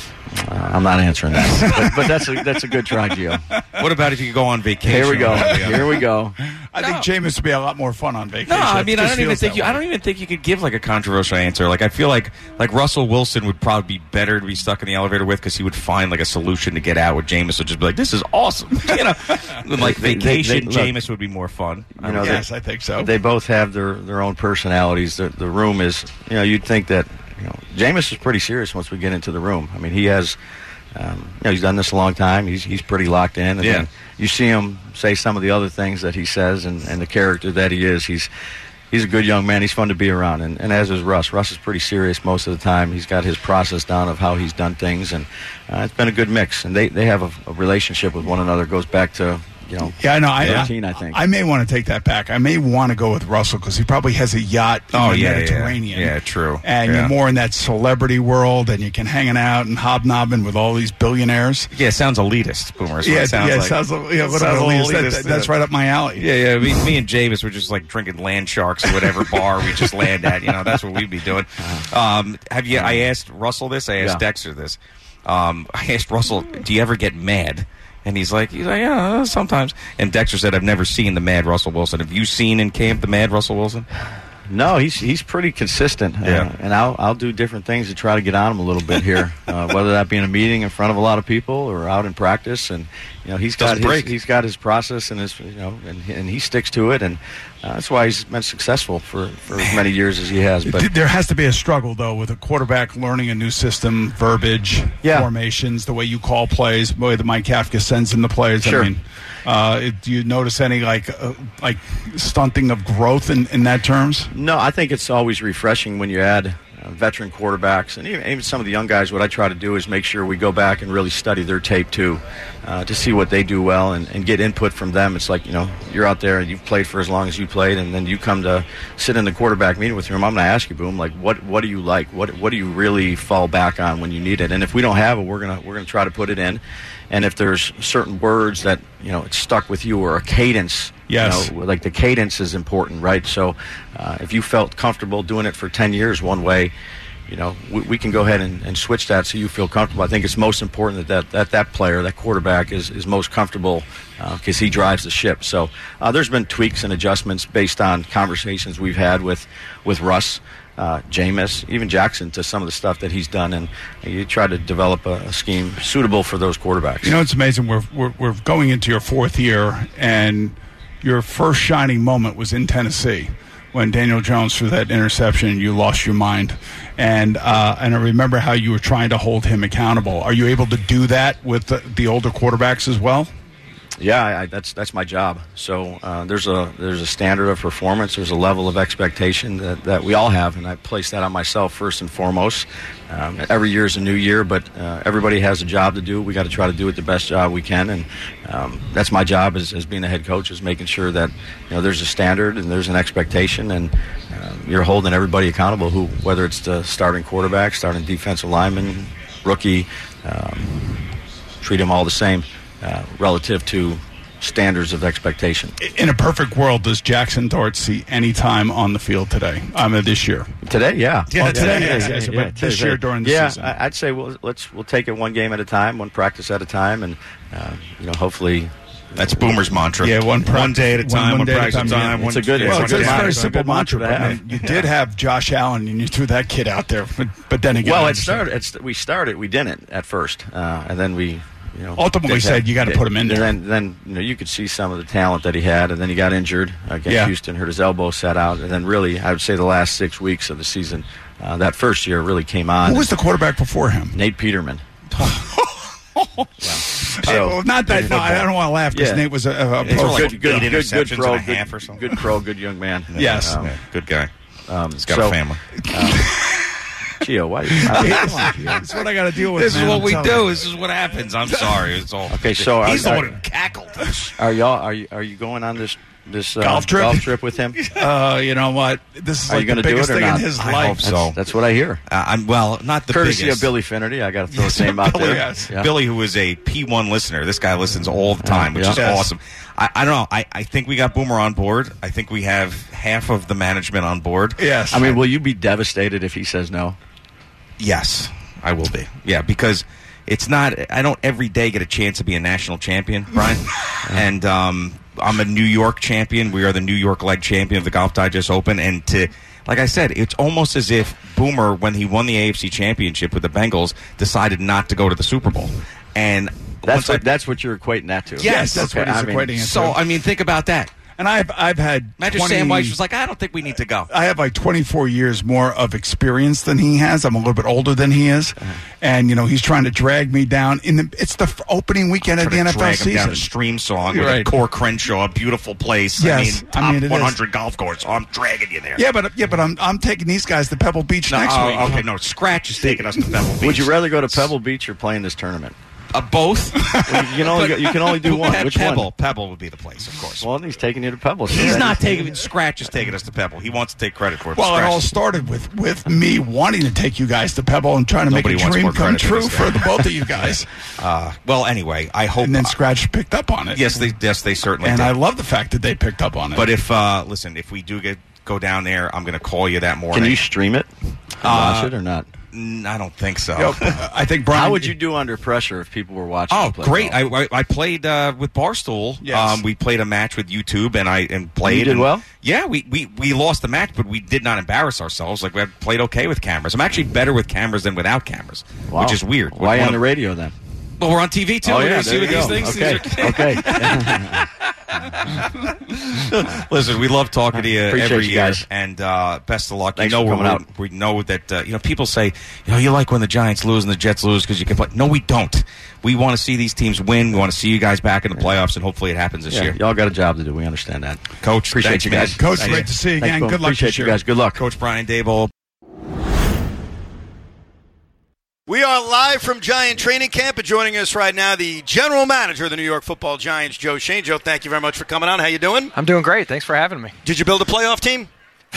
Uh, I'm not answering that, but, but that's a that's a good try, Gio. What about if you could go on vacation? Here we go. Here we go. I think Jameis would be a lot more fun on vacation. No, I mean, It I just don't even feels think that you. way. I don't even think you could give like a controversial answer. Like, I feel like like Russell Wilson would probably be better to be stuck in the elevator with because he would find like a solution to get out. With Jameis would just be like, "This is awesome," you know. Like They- they- vacation, they- look, Jameis would be more fun. You know, Yes, they, I think so. They both have their, their own personalities. The, the room is, you know, you'd think that, you know, Jameis is pretty serious once we get into the room. I mean, he has, um, you know, he's done this a long time. He's he's pretty locked in. And Yeah. then you see him say some of the other things that he says and, and the character that he is. He's he's a good young man. He's fun to be around. And, and as is Russ. Russ is pretty serious most of the time. He's got his process down of how he's done things. And uh, it's been a good mix. And they, they have a, a relationship with one another. It goes back to, you know, Yeah, I know. I, thirteen, I think. I may want to take that back. I may want to go with Russell because he probably has a yacht in Oh, the yeah, yeah. Mediterranean. Yeah, true. And Yeah. you're more in that celebrity world, and you can hanging out and hobnobbing with all these billionaires. Yeah, it sounds elitist, Boomer. is what Yeah, it sounds yeah, like. it sounds like, yeah, what Sounds about a little elitist? That- elitist, that- that's yeah. right up my alley. Yeah, yeah. Me, me and Jameis were just like drinking land sharks at whatever bar we just land at. You know, that's what we'd be doing. Um, have you? I asked Russell this. I asked Yeah. Dexter this. Um, I asked Russell, "Do you ever get mad?" And he's like, he's like, yeah, sometimes. And Dexter said, "I've never seen the mad Russell Wilson. Have you seen in camp the mad Russell Wilson?" No, he's he's pretty consistent, Yeah. uh, and I'll I'll do different things to try to get on him a little bit here, uh, whether that be in a meeting in front of a lot of people or out in practice. And you know, he's got Doesn't his, break. he's got his process and his you know, and and he sticks to it, and uh, that's why he's been successful for, for as many years as he has. But There has to be a struggle, though, with a quarterback learning a new system, verbiage, Yeah. formations, the way you call plays, the way that Mike Kafka sends in the plays. Sure. I mean, uh, it- do you notice any like uh, like stunting of growth in, in that terms? no, I think it's always refreshing when you add uh, veteran quarterbacks and even, even some of the young guys. What I try to do is make sure we go back and really study their tape too, uh, to see what they do well and, and get input from them. It's like, you know, you're out there and you've played for as long as you played, and then you come to sit in the quarterback meeting with him. I'm going to ask you, Boom, like what what do you like? What what do you really fall back on when you need it? And if we don't have it, we're gonna we're gonna try to put it in. And if there's certain words that, you know, it's stuck with you, or a cadence, Yes. you know, like the cadence is important, right? So uh, if you felt comfortable doing it for ten years one way, you know, we, we can go ahead and, and switch that so you feel comfortable. I think it's most important that that, that, that player, that quarterback, is, is most comfortable because he drives the ship. So uh, there's been tweaks and adjustments based on conversations we've had with, with Russ, uh, Jameis, even Jackson, to some of the stuff that he's done. And you try to develop a, a scheme suitable for those quarterbacks. You know, it's amazing. We're, we're we're going into your fourth year, and your first shining moment was in Tennessee when Daniel Jones threw that interception and you lost your mind. And uh, and I remember how you were trying to hold him accountable. Are you able to do that with the, the older quarterbacks as well? Yeah, I, I, that's that's my job. So uh, there's a there's a standard of performance. There's a level of expectation that, that we all have, and I place that on myself first and foremost. Um, every year is a new year, but uh, everybody has a job to do. We got to try to do it the best job we can, and um, that's my job as, as being a head coach, is making sure that, you know, there's a standard and there's an expectation, and um, you're holding everybody accountable. Who, whether it's the starting quarterback, starting defensive lineman, rookie, um, treat them all the same. Uh, relative to standards of expectation. In a perfect world, does Jackson Dart see any time on the field today? I mean, this year. Today, yeah. Yeah, today, yes, yes, but this year during the yeah, season. Yeah, I'd say we'll let's we'll take it one game at a time, one practice at a time, and uh, you know, hopefully. That's Boomer's mantra. Yeah, one, pra- one day at a time, one, one day at a practice at a time, time. yeah. One, It's a good- yeah, Well, one it's, it's day a at very time. simple good mantra, mantra but to man, have. you did have Josh Allen, and you threw that kid out there. But, but then again, Well, I it started. understand. It's, we started. We didn't at first, uh, and then we. You know, Ultimately did said have- you gotta did- put him in and there. Then, then you know, you could see some of the talent that he had, and then he got injured against Yeah. Houston, hurt his elbow, sat out, and then really, I would say the last six weeks of the season, uh, that first year really came on. Who was the quarterback before him? Nate Peterman. So, well, not that. No, I don't want to laugh because Yeah. Nate was a, a It's pro. like good, good, eight good, good interceptions pro, and a good, half or something. good pro, good young man. Yes. Um, Yeah, good guy. um, He's got so, a family. Gio, why? I, come on, Gio. That's what I got to deal with. This is man, what I'm we telling do. you. This is what happens. I'm sorry. It's all. Okay, so are- he's the are- one who cackled. Are y'all? Are you? Are you going on this this uh, Golf trip? golf trip with him? Uh, you know what? This is Are you like gonna the do biggest it or thing not? in his I life. hope so. That's what I hear. Uh, I'm well, not the Courtesy biggest. of Billy Finnerty. I got to throw his name out Billy, there. yes. Yeah. Billy, who is a P one listener. This guy listens all the time, which Yeah. is Yes. awesome. I, I don't know. I, I think we got Boomer on board. I think we have half of the management on board. Yes. I mean, will you be devastated if he says no? Yes, I will be. Yeah, because it's not. I don't every day get a chance to be a national champion, Brian. and um, I'm a New York champion. We are the New York leg champion of the Golf Digest Open. And to, like I said, it's almost as if Boomer, when he won the A F C Championship with the Bengals, decided not to go to the Super Bowl. And that's what, I, that's what you're equating that to. Yes, that's okay, what he's I mean, equating it to. So, I mean, think about that. And I've I've had Imagine twenty, Sam Weiss was like, I don't think we need to go. I have like twenty-four years more of experience than he has. I'm a little bit older than he is, uh-huh. and you know he's trying to drag me down. In the it's the f- opening weekend of the N F L drag season. Him down a stream song You're with right. a Core Crenshaw, a beautiful place. Yes, I mean, top I mean, it one hundred is. golf course. So I'm dragging you there. Yeah, but yeah, but I'm I'm taking these guys to Pebble Beach no, next oh, week. Okay, no, Scratch is taking us to Pebble Beach. Would you rather go to Pebble Beach or play in this tournament? Uh, both. Well, you, can only go, you can only do one. Pe- Which Pebble. one? Pebble would be the place, of course. Well, he's taking you to Pebble. He's So not taking Scratch is taking us to Pebble. He wants to take credit for it. Well, it Scratch all started with, with me wanting to take you guys to Pebble and trying to Nobody make a wants dream more come credit for true this for guy. the both of you guys. Uh, well, anyway, I hope. And then Scratch picked up on it. Yes, they yes they certainly and did. I love the fact that they picked up on it. But if uh, listen, if we do get go down there, I'm going to call you that morning. Can you stream it? Uh, Watch it or not? I don't think so. Yo, I think Brian. How would you do under pressure if people were watching? Oh, you play great! golf? I, I I played uh, with Barstool. Yes. Um, we played a match with YouTube, and I and played. You did and, well? Yeah, we, we, we lost the match, but we did not embarrass ourselves. Like we played okay with cameras. I'm actually better with cameras than without cameras, Wow. which is weird. Why One on the of- radio then? Well, we're on T V too. Oh We're yeah, gonna see there you what go. these things. Okay, these are- okay. Listen, we love talking to you Appreciate every you year, guys. and uh, best of luck. Thanks you know, for coming we're, out. we know that uh, you know people say, you know, you like when the Giants lose and the Jets lose because you can play. No, we don't. We want to see these teams win. We want to see you guys back in the playoffs, and hopefully it happens this Yeah, year. y'all got a job to do. We understand that. Coach, Appreciate thanks, you man. guys. Coach, Thank great you. to see you Thanks, again. Boom. Good luck Appreciate this you year. guys. Good luck. Coach Brian Daboll. We are live from Giant Training Camp, and joining us right now, the general manager of the New York Football Giants, Joe Schoen. Joe, thank you very much for coming on. How you doing? I'm doing great. Thanks for having me. Did you build a playoff team?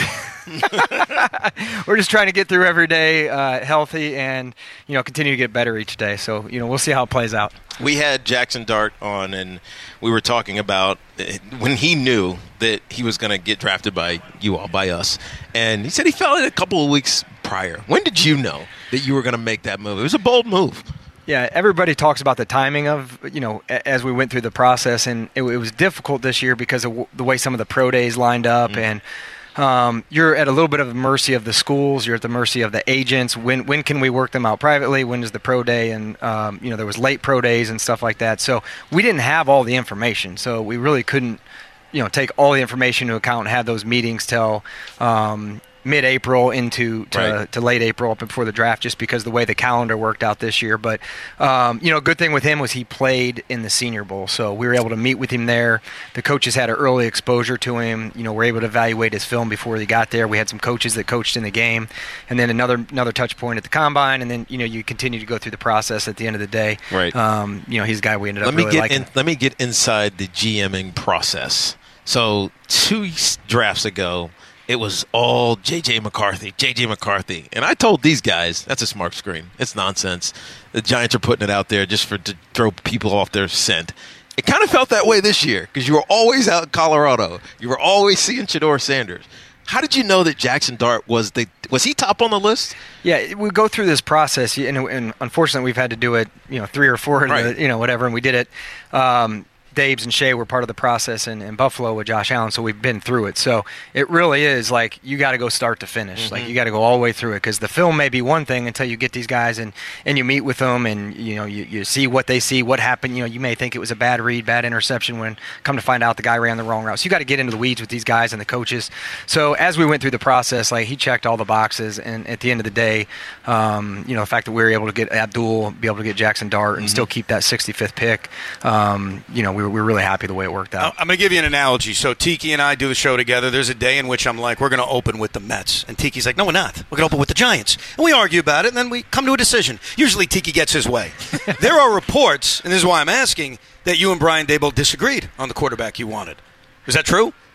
We're just trying to get through every day uh, healthy and, you know, continue to get better each day. So, you know, we'll see how it plays out. We had Jackson Dart on, and we were talking about when he knew that he was going to get drafted by you all, by us. And he said he felt it a couple of weeks prior. When did you know that you were going to make that move? It was a bold move. Yeah, everybody talks about the timing of, you know, a- as we went through the process. And it, it was difficult this year because of w- the way some of the pro days lined up. Mm-hmm. And Um, you're at a little bit of the mercy of the schools. You're at the mercy of the agents. When when can we work them out privately? When is the pro day? And um, you know, there was late pro days and stuff like that. So we didn't have all the information. So we really couldn't, you know, take all the information into account and have those meetings till um, mid-April into to, Right. to late April up before the draft, just because the way the calendar worked out this year. But um, you know, good thing with him was he played in the Senior Bowl, so we were able to meet with him there. The coaches had an early exposure to him. You know, we're able to evaluate his film before he got there. We had some coaches that coached in the game, and then another another touch point at the combine, and then you know you continue to go through the process. At the end of the day, Right. Um, you know, he's a guy we ended Let up me really get liking. in, let me get inside the GMing process. So two s- drafts ago, it was all J J McCarthy, J J McCarthy, and I told these guys that's a smart screen. It's nonsense. The Giants are putting it out there just for to throw people off their scent. It kind of felt that way this year because you were always out in Colorado. You were always seeing Shedeur Sanders. How did you know that Jackson Dart was the was he top on the list? Yeah, we go through this process, and, and unfortunately, we've had to do it, you know, three or four, in Right. the, you know, whatever, and we did it. Um, Daves and Shea were part of the process in, in Buffalo with Josh Allen, so we've been through it. So it really is like you got to go start to finish. Mm-hmm. Like you got to go all the way through it because the film may be one thing until you get these guys and, and you meet with them and you know you, you see what they see, what happened. You know, you may think it was a bad read, bad interception when come to find out the guy ran the wrong route. So you got to get into the weeds with these guys and the coaches. So as we went through the process, like he checked all the boxes, and at the end of the day, um, you know, the fact that we were able to get Abdul, be able to get Jackson Dart, and Mm-hmm. still keep that sixty-fifth pick, um, you know, we were, we were really happy the way it worked out. I'm going to give you an analogy. So Tiki and I do the show together. There's a day in which I'm like, we're going to open with the Mets. And Tiki's like, no, we're not. We're going to open with the Giants. And we argue about it, and then we come to a decision. Usually Tiki gets his way. There are reports, and this is why I'm asking, that you and Brian Daboll disagreed on the quarterback you wanted. Is that true?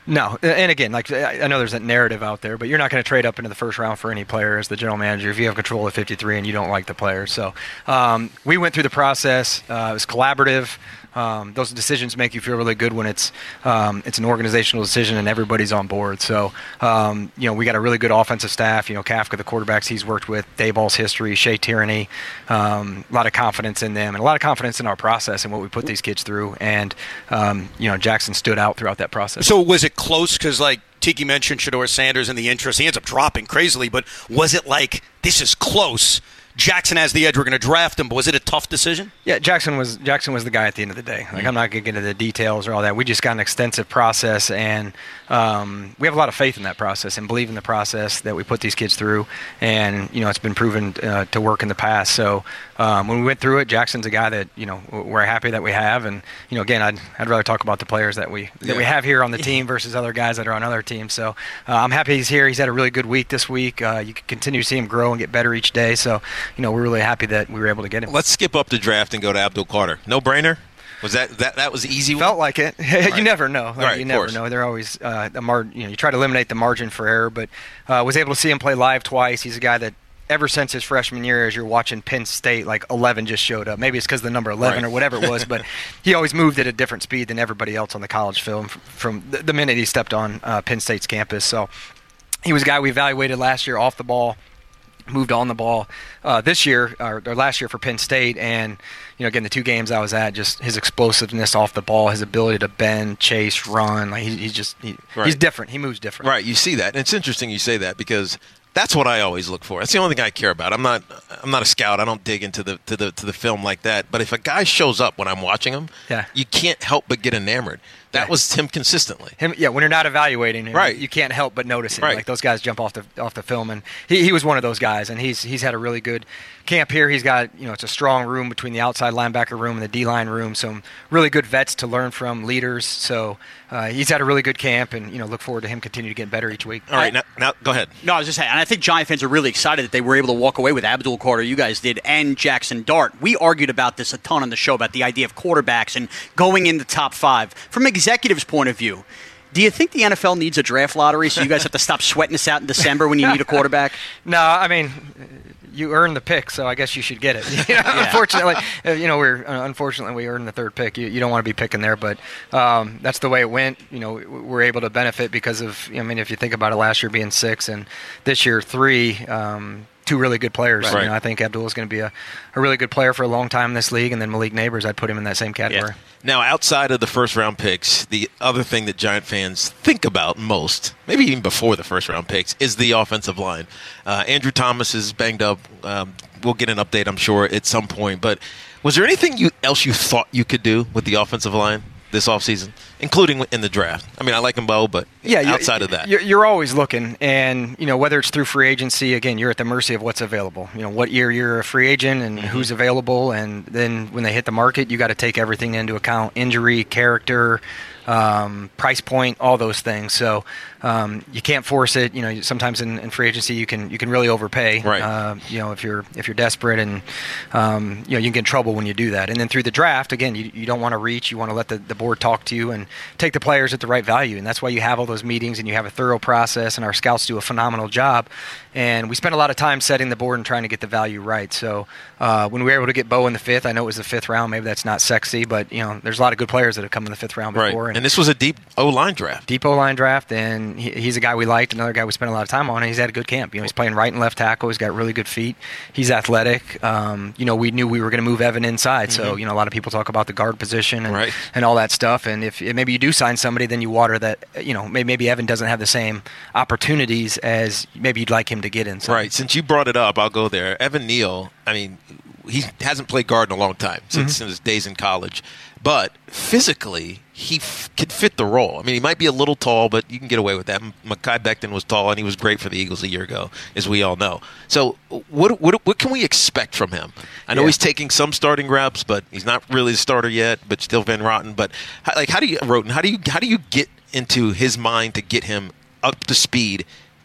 No, and again, like I know there's that narrative out there, but you're not going to trade up into the first round for any player as the general manager if you have control of fifty-three and you don't like the player. So um, we went through the process. Uh, it was collaborative. Um, those decisions make you feel really good when it's um, it's an organizational decision and everybody's on board. So, um, you know, we got a really good offensive staff. You know, Kafka, the quarterbacks he's worked with, Dayball's history, Shea Tierney, um, a lot of confidence in them and a lot of confidence in our process and what we put these kids through. And, um, you know, Jackson stood out throughout that process. So was it close? Because, like, Tiki mentioned Shedeur Sanders and the interest. He ends up dropping crazily, but was it like, this is close? Jackson has the edge. We're going to draft him. But was it a tough decision? Yeah, Jackson was Jackson was the guy at the end of the day. Like, mm-hmm. I'm not going to get into the details or all that. We just got an extensive process, and um, we have a lot of faith in that process and believe in the process that we put these kids through. And you know, it's been proven uh, to work in the past. So um, when we went through it, Jackson's a guy that you know we're happy that we have. And you know, again, I'd I'd rather talk about the players that we that yeah. we have here on the team versus other guys that are on other teams. So uh, I'm happy he's here. He's had a really good week this week. Uh, you can continue to see him grow and get better each day. So you know, we're really happy that we were able to get him. Let's skip up the draft and go to Abdul Carter. No brainer? Was that that that was easy? Felt like it. you right. never know. Like, right, you never course. know. They're always uh, a mar- you know, you try to eliminate the margin for error, but uh, was able to see him play live twice. He's a guy that ever since his freshman year, as you're watching Penn State, like eleven just showed up. Maybe it's because of the number eleven right. or whatever it was, but he always moved at a different speed than everybody else on the college film from, from the, the minute he stepped on uh, Penn State's campus. So he was a guy we evaluated last year off the ball, moved on the ball uh, this year or, or last year for Penn State, and you know, again, the two games I was at, just his explosiveness off the ball, his ability to bend, chase, run, like he, he's just he, right. he's different. He moves different. Right, you see that, and it's interesting you say that because that's what I always look for. That's the only thing I care about. I'm not I'm not a scout. I don't dig into the to the to the film like that. But if a guy shows up when I'm watching him, yeah. you can't help but get enamored. That right. was him consistently. Him, yeah. When you're not evaluating him, right. you can't help but notice him. Right. Like those guys jump off the off the film, and he, he was one of those guys. And he's he's had a really good camp here. He's got you know it's a strong room between the outside linebacker room and the D line room. Some really good vets to learn from, leaders. So uh, he's had a really good camp, and you know look forward to him continuing to get better each week. All right, now, now go ahead. No, I was just saying, and I think Giant fans are really excited that they were able to walk away with Abdul Carter. You guys did, and Jackson Dart. We argued about this a ton on the show about the idea of quarterbacks and going in the top five from an executive's point of view. Do you think the N F L needs a draft lottery so you guys have to stop sweating this out in December when you need a quarterback? No, I mean, you earned the pick, so I guess you should get it. You know, yeah. Unfortunately, you know, we're uh, unfortunately we earned the third pick. You, you don't want to be picking there, but um, that's the way it went. You know, we're able to benefit because of. I mean, if you think about it, last year being six and this year three. Um, Two really good players. Right. You know, I think Abdul is going to be a, a really good player for a long time in this league, and then Malik Neighbors, I'd put him in that same category. Yeah. Now, outside of the first-round picks, the other thing that Giant fans think about most, maybe even before the first-round picks, is the offensive line. Uh, Andrew Thomas is banged up. Um, we'll get an update, I'm sure, at some point. But was there anything you, else you thought you could do with the offensive line this offseason, including in the draft? I mean, I like them both, but yeah, outside of that. You're, you're always looking, and, you know, whether it's through free agency, again, you're at the mercy of what's available. You know, what year you're a free agent and mm-hmm. who's available, and then when they hit the market, you got to take everything into account, injury, character, um, price point, all those things. So um, you can't force it. You know, sometimes in, in free agency you can you can really overpay. Right. Uh, you know, if you're if you're desperate, and um, you know you can get in trouble when you do that. And then through the draft, again, you, you don't want to reach. You want to let the, the board talk to you and take the players at the right value. And that's why you have all those meetings and you have a thorough process. And our scouts do a phenomenal job. And we spend a lot of time setting the board and trying to get the value right. So uh, when we were able to get Bo in the fifth, I know it was the fifth round. Maybe that's not sexy, but you know, there's a lot of good players that have come in the fifth round before. Right. And, and this was a deep O-line draft. Deep O-line draft, and he, he's a guy we liked, another guy we spent a lot of time on, and he's had a good camp. You know, he's playing right and left tackle. He's got really good feet. He's athletic. Um, you know, we knew we were going to move Evan inside, mm-hmm. so you know, a lot of people talk about the guard position and, right. and all that stuff. And if maybe you do sign somebody, then you water that. You know, maybe, maybe Evan doesn't have the same opportunities as maybe you'd like him to get inside. Right. Since you brought it up, I'll go there. Evan Neal, I mean, he hasn't played guard in a long time, since mm-hmm. his days in college. But physically, he f- could fit the role. I mean, he might be a little tall, but you can get away with that. Mekhi Becton was tall, and he was great for the Eagles a year ago, as we all know. So what what, what can we expect from him? I know yeah. he's taking some starting reps, but he's not really a starter yet, but still Van Rotten. But, like, how do you, Roten, how do you, how do you get into his mind to get him up to speed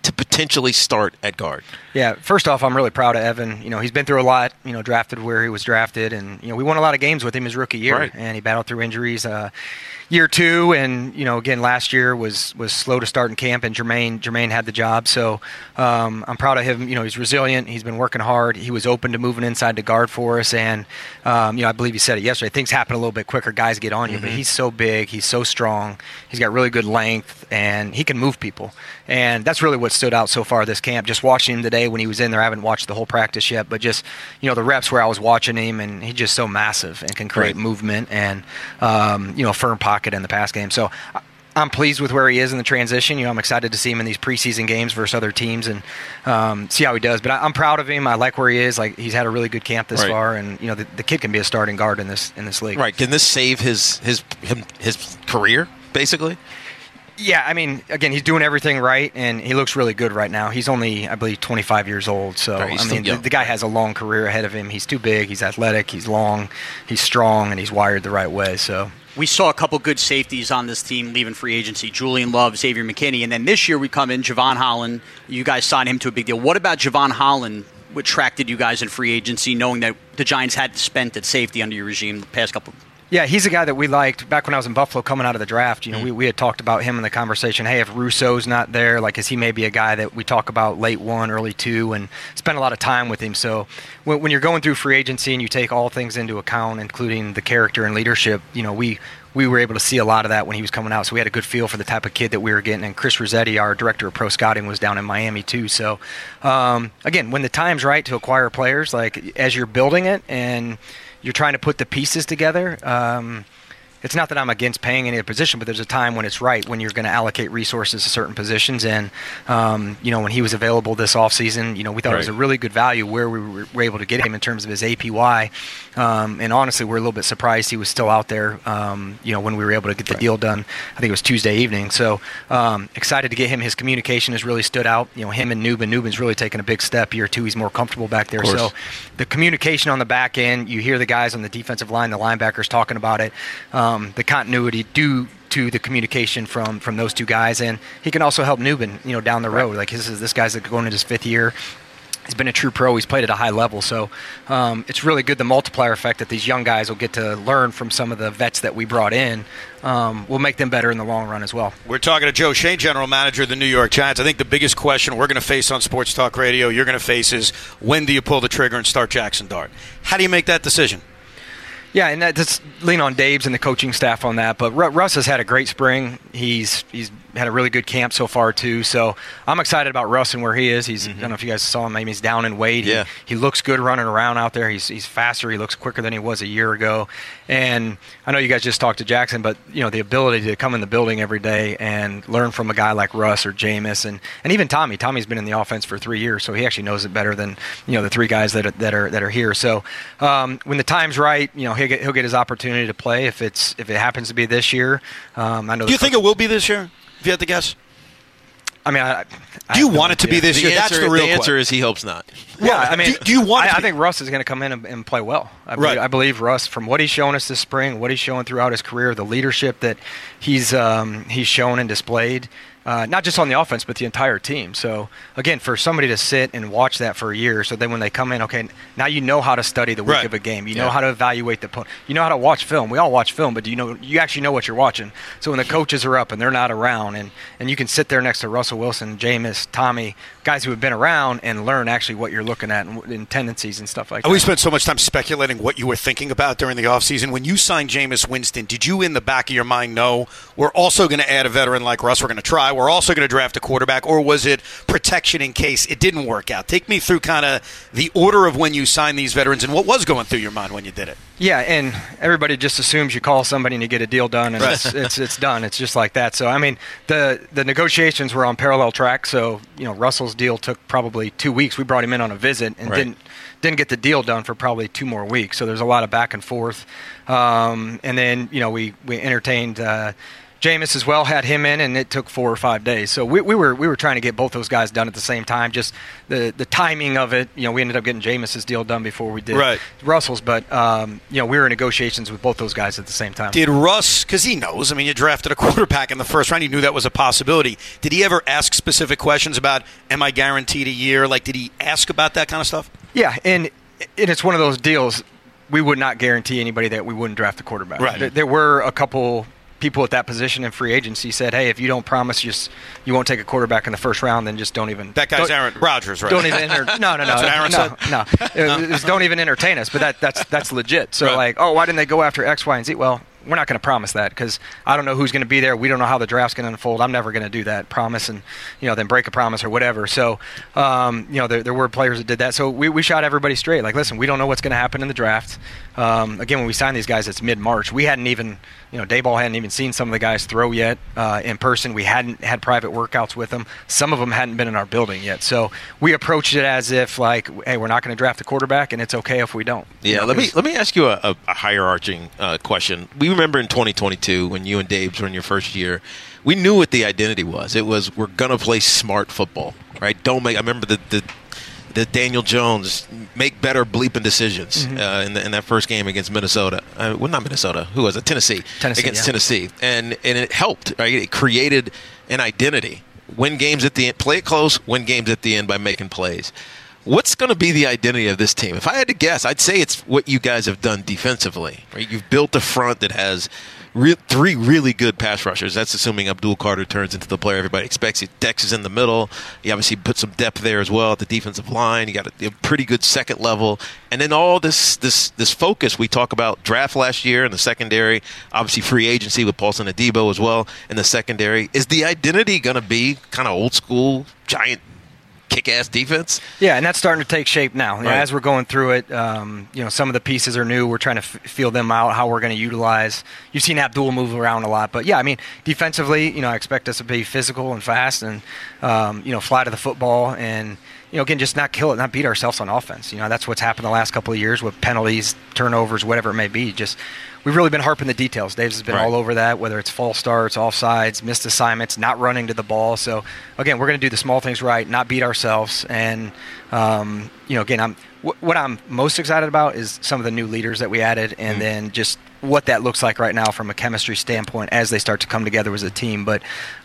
to potentially start at guard? Yeah, first off, I'm really proud of Evan. You know, he's been through a lot, you know, drafted where he was drafted. And, you know, we won a lot of games with him his rookie year. Right. And he battled through injuries uh, year two. And, you know, again, last year was was slow to start in camp. And Jermaine, Jermaine had the job. So um, I'm proud of him. You know, he's resilient. He's been working hard. He was open to moving inside to guard for us. And, um, you know, I believe he said it yesterday. Things happen a little bit quicker. Guys get on you. Mm-hmm. But he's so big. He's so strong. He's got really good length. And he can move people. And that's really what stood out so far this camp. Just watching him today when he was in there, I haven't watched the whole practice yet, but just, you know, the reps where I was watching him, and he's just so massive and can create Right. movement and, um, you know, firm pocket in the pass game. So I- I'm pleased with where he is in the transition. You know, I'm excited to see him in these preseason games versus other teams and um, see how he does. But I, I'm proud of him. I like where he is. Like, he's had a really good camp this Right. far, and you know, the, the kid can be a starting guard in this in this league. Right. Can this save his his him, his career, basically? Yeah, I mean, again, he's doing everything right, and he looks really good right now. He's only, I believe, twenty-five years old. So, Right, he's I still mean, the, young. the guy has a long career ahead of him. He's too big. He's athletic. He's long. He's strong, and he's wired the right way. So, We saw a couple good safeties on this team leaving free agency, Julian Love, Xavier McKinney, and then this year we come in, Javon Holland. You guys signed him to a big deal. What about Javon Holland, what attracted you guys in free agency, knowing that the Giants had spent at safety under your regime the past couple yeah, he's a guy that we liked back when I was in Buffalo coming out of the draft. You know, Mm. we, we had talked about him in the conversation. Hey, if Russo's not there, like, is he maybe a guy that we talk about late one, early two, and spend a lot of time with him. So when, when you're going through free agency and you take all things into account, including the character and leadership, you know, we we were able to see a lot of that when he was coming out. So we had a good feel for the type of kid that we were getting. And Chris Rossetti, our director of pro scouting, was down in Miami too. So um, again, when the time's right to acquire players, like as you're building it and you're trying to put the pieces together, um, it's not that I'm against paying any position, but there's a time when it's right, when you're going to allocate resources to certain positions. And, um, you know, when he was available this offseason, you know, we thought it was a Right. really good value where we were, were able to get him in terms of his A P Y. Um, and honestly, we're a little bit surprised he was still out there, um, you know, when we were able to get the deal done. I think it was Tuesday evening. So um, excited to get him. His communication has really stood out. You know, him and Newbin. Newbin's really taken a big step year two. He's more comfortable back there. course. So the communication on the back end, you hear the guys on the defensive line, the linebackers talking about it. Um, the continuity due to the communication from from those two guys, and he can also help Newbin, you know, down the road. Like, this is this guy's going into his fifth year. He's been a true pro. He's played at a high level. So um, it's really good, the multiplier effect that these young guys will get to learn from some of the vets that we brought in um, will make them better in the long run as well. We're talking to Joe Shea, general manager of the New York Giants. I think the biggest question we're going to face on Sports Talk Radio, you're going to face, is when do you pull the trigger and start Jackson Dart? How do you make that decision? Yeah, and that just lean on Dave's and the coaching staff on that. But Ru- Russ has had a great spring. He's he's had a really good camp so far too. So I'm excited about Russ and where he is. He's mm-hmm. I don't know if you guys saw him. Maybe he's down in weight. Yeah. He, he looks good running around out there. He's he's faster. He looks quicker than he was a year ago. And I know you guys just talked to Jackson, but you know, the ability to come in the building every day and learn from a guy like Russ or Jameis and, and even Tommy. Tommy's been in the offense for three years, so he actually knows it better than, you know, the three guys that are, that are that are here. So um, when the time's right, you know, he'll get he'll get his opportunity to play if it's if it happens to be this year. Um, I know. Do you think it will be this year, if you had to guess? I mean, I, I Do you have no want it to be idea. this The year? answer, That's the real the answer question. is he hopes not. Yeah, I mean, do, do you want? it I, to I be- think Russ is going to come in and, and play well. I Right. believe, I believe Russ, from what he's shown us this spring, what he's shown throughout his career, the leadership that he's um, he's shown and displayed, uh, not just on the offense but the entire team. So again, for somebody to sit and watch that for a year, so then when they come in, okay, now you know how to study the week Right. of a game. You Yeah. know how to evaluate the opponent. You know how to watch film. We all watch film, but do you know you actually know what you're watching? So when the coaches are up and they're not around, and and you can sit there next to Russell Wilson, Jameis, Tommy, guys who have been around, and learn actually what you're looking at and, and tendencies and stuff like that. We spent so much time speculating what you were thinking about during the offseason. When you signed Jameis Winston, did you in the back of your mind know we're also going to add a veteran like Russ, we're going to try, we're also going to draft a quarterback, or was it protection in case it didn't work out? Take me through kind of the order of when you signed these veterans and what was going through your mind when you did it. Yeah, and everybody just assumes you call somebody and you get a deal done, and Right. it's, it's it's done. It's just like that. So I mean, the the negotiations were on parallel track. So you know, Russell's deal took probably two weeks. We brought him in on a visit and Right. didn't didn't get the deal done for probably two more weeks. So there's a lot of back and forth, um, and then you know we we entertained. Uh, Jameis as well, had him in, and it took four or five days. So we, we were we were trying to get both those guys done at the same time. Just the the timing of it, you know, we ended up getting Jameis's deal done before we did right. Russell's. But um, you know, we were in negotiations with both those guys at the same time. Did Russ, because he knows, I mean, you drafted a quarterback in the first round, you knew that was a possibility. Did he ever ask specific questions about, am I guaranteed a year? Like, did he ask about that kind of stuff? Yeah, and and it's one of those deals. We would not guarantee anybody that we wouldn't draft a quarterback. Right. There, there were a couple people at that position in free agency said, hey, if you don't promise just you won't take a quarterback in the first round, then just don't even. That guy's don't, Aaron Rodgers, right? Don't even enter, no, no, no, That's what Aaron no, said? no, no. It was, don't even entertain us. But that that's that's legit. So Right. like, oh, why didn't they go after X, Y, and Z? Well, we're not going to promise that because I don't know who's going to be there. We don't know how the draft's going to unfold. I'm never going to do that. Promise and you know then break a promise or whatever. So um, you know there, there were players that did that. So we, we shot everybody straight. Like, listen, we don't know what's going to happen in the draft. Um, again, when we signed these guys, it's mid-March. We hadn't even you know Dayball hadn't even seen some of the guys throw yet uh, in person. We hadn't had private workouts with them. Some of them hadn't been in our building yet. So we approached it as if like, hey, we're not going to draft a quarterback, and it's okay if we don't. Yeah, You know, let me 'cause- let me ask you a, a, a higher arching uh, question. We remember in twenty twenty-two when you and Dabes were in your first year, we knew what the identity was. It was we're gonna play smart football, right? Don't make. I remember the the, the Daniel Jones make better bleeping decisions Mm-hmm. uh, in, the, in that first game against Minnesota. Uh, well, not Minnesota. Who was it? Tennessee. Tennessee, against yeah. Tennessee, and and it helped. Right? It created an identity. Win games at the end, play it close. Win games at the end by making plays. What's going to be the identity of this team? If I had to guess, I'd say it's what you guys have done defensively. Right? You've built a front that has re- three really good pass rushers. That's assuming Abdul Carter turns into the player everybody expects. Dex is in the middle. You obviously put some depth there as well at the defensive line. You got a, a pretty good second level. And then all this this this focus we talk about draft last year in the secondary, obviously free agency with Paulson Adebo as well in the secondary. Is the identity going to be kind of old school, giant, kick-ass defense? Yeah, and that's starting to take shape now. You know, Right. as we're going through it, um, you know, some of the pieces are new. We're trying to f- feel them out, how we're going to utilize. You've seen Abdul move around a lot. But, yeah, I mean, defensively, you know, I expect us to be physical and fast and, um, you know, fly to the football and, you know, again, just not kill it, not beat ourselves on offense. You know, that's what's happened the last couple of years with penalties, turnovers, whatever it may be. Just we've really been harping the details. Dave's has been Right. all over that, whether it's false starts, offsides, missed assignments, not running to the ball. So, again, we're going to do the small things right, not beat ourselves. And, um, you know, again, I'm wh- what I'm most excited about is some of the new leaders that we added and Mm. then just what that looks like right now from a chemistry standpoint as they start to come together as a team. But,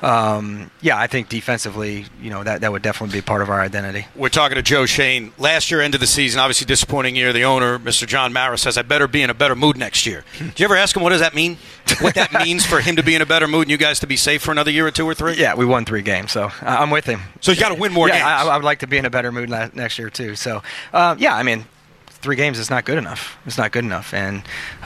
um, yeah, I think defensively, you know, that, that would definitely be part of our identity. We're talking to Joe Shane. Last year, end of the season, obviously disappointing year. The owner, Mister John Mara, says, I better be in a better mood next year. Did you ever ask him what does that mean? What that means for him to be in a better mood and you guys to be safe for another year or two or three? Yeah, we won three games, so I- I'm with him. So you got to win more yeah, games. I, I would like to be in a better mood la- next year too. So, uh, yeah, I mean, three games is not good enough. It's not good enough, and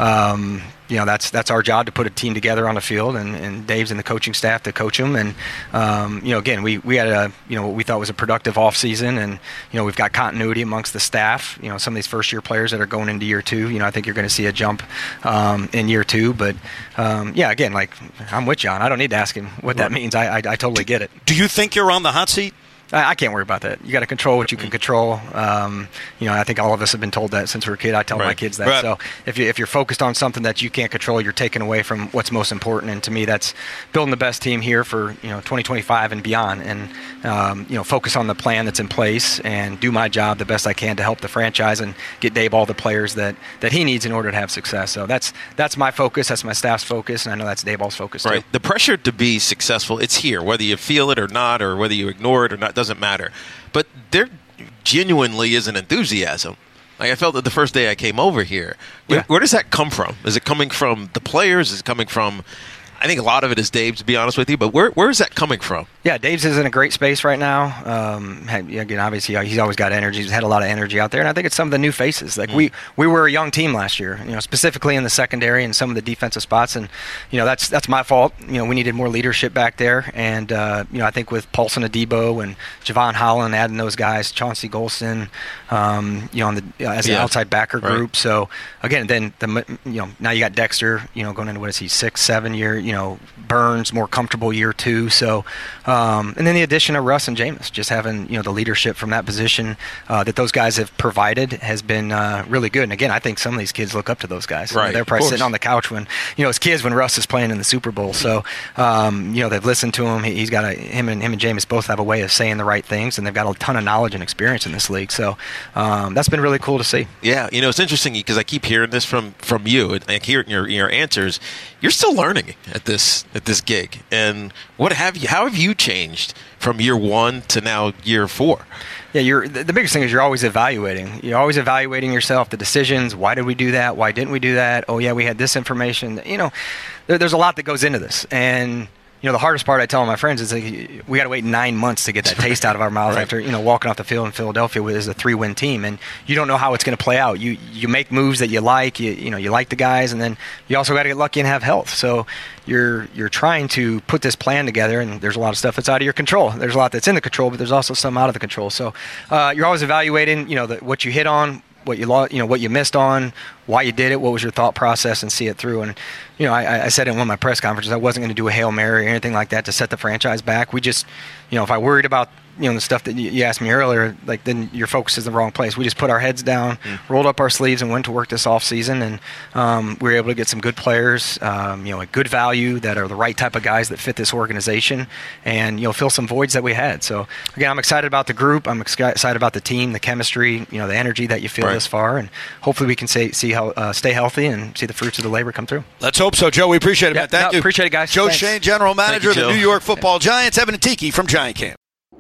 um, you know that's that's our job to put a team together on the field, and, and Dave's and the coaching staff to coach them. And um, you know, again, we, we had a you know what we thought was a productive off season, and you know we've got continuity amongst the staff. You know, some of these first year players that are going into year two. You know, I think you're going to see a jump um, in year two. But um, yeah, again, like I'm with John. I don't need to ask him what that means. I, I I totally get it. Do you think you're on the hot seat? I I can't worry about that. You got to control what you can control. Um, you know, I think all of us have been told that since we were a kid. I tell my Right. kids that. Right. So if you if you're focused on something that you can't control, you're taking away from what's most important. And to me, that's building the best team here for you know twenty twenty-five and beyond. And um, you know, focus on the plan that's in place and do my job the best I can to help the franchise and get Dave all the players that, that he needs in order to have success. So that's that's my focus. That's my staff's focus, and I know that's Dave Ball's focus too. Right. The pressure to be successful, it's here. Whether you feel it or not, or whether you ignore it or not, doesn't matter. But there genuinely is an enthusiasm. Like I felt it the first day I came over here. Where, Yeah. where does that come from? Is it coming from the players? Is it coming from... I think a lot of it is Dave's, to be honest with you. But where where is that coming from? Yeah, Dave's is in a great space right now. Um, had- again, obviously, uh, he's always got energy. He's had a lot of energy out there, and I think it's some of the new faces. Like we, we were a young team last year, you know, specifically in the secondary and some of the defensive spots, and you know that's that's my fault. You know, we needed more leadership back there, and uh, you know I think with Paulson Adebo and Javon Holland adding those guys, Chauncey Golston, um, you know, on the uh, as an Yeah. outside backer Right. group. So again, then the you know now you got Dexter, you know, going into what is he six, seven year, you know, Burns more comfortable year two. So, um, and then the addition of Russ and Jameis, just having you know the leadership from that position uh, that those guys have provided has been uh, really good. And again, I think some of these kids look up to those guys. Right, They're probably sitting on the couch when you know as kids when Russ is playing in the Super Bowl. So, um, you know they've listened to him. He, he's got a him and him and Jameis both have a way of saying the right things, and they've got a ton of knowledge and experience in this league. So, um, that's been really cool to see. Yeah, you know, it's interesting because I keep hearing this from, from you and I hear it in your, your answers. You're still learning at this at this gig. And what have you? How have you changed from year one to now year four? Yeah, you're the, the biggest thing is you're always evaluating. You're always evaluating yourself, the decisions. Why did we do that? Why didn't we do that? Oh, yeah, we had this information. You know, there, there's a lot that goes into this. And you know, the hardest part I tell my friends is like, we got to wait nine months to get that taste out of our mouth right. after, you know, walking off the field in Philadelphia with as a three-win team. And you don't know how it's going to play out. You you make moves that you like, you you know, you like the guys, and then you also got to get lucky and have health. So you're you're trying to put this plan together, and there's a lot of stuff that's out of your control. There's a lot that's in the control, but there's also some out of the control. So uh, you're always evaluating, you know, the, what you hit on, what you lost, you know, what you missed on, why you did it, what was your thought process, and see it through. And you know, I, I said in one of my press conferences, I wasn't going to do a Hail Mary or anything like that to set the franchise back. We just, you know, if I worried about you know the stuff that you asked me earlier, like then your focus is in the wrong place. We just put our heads down, mm. rolled up our sleeves, and went to work this off season, and um, we were able to get some good players, um, you know, at good value that are the right type of guys that fit this organization, and you know, fill some voids that we had. So again, I'm excited about the group. I'm excited about the team, the chemistry, you know, the energy that you feel right. this far, and hopefully we can say, see how uh, stay healthy and see the fruits of the labor come through. Let's hope so, Joe. We appreciate it, yeah, man. Thank no, you. Appreciate it, guys. Joe Thanks. Schoen, General Manager you, of the Joe. New York Football Giants. Evan Atiki from Giant Camp.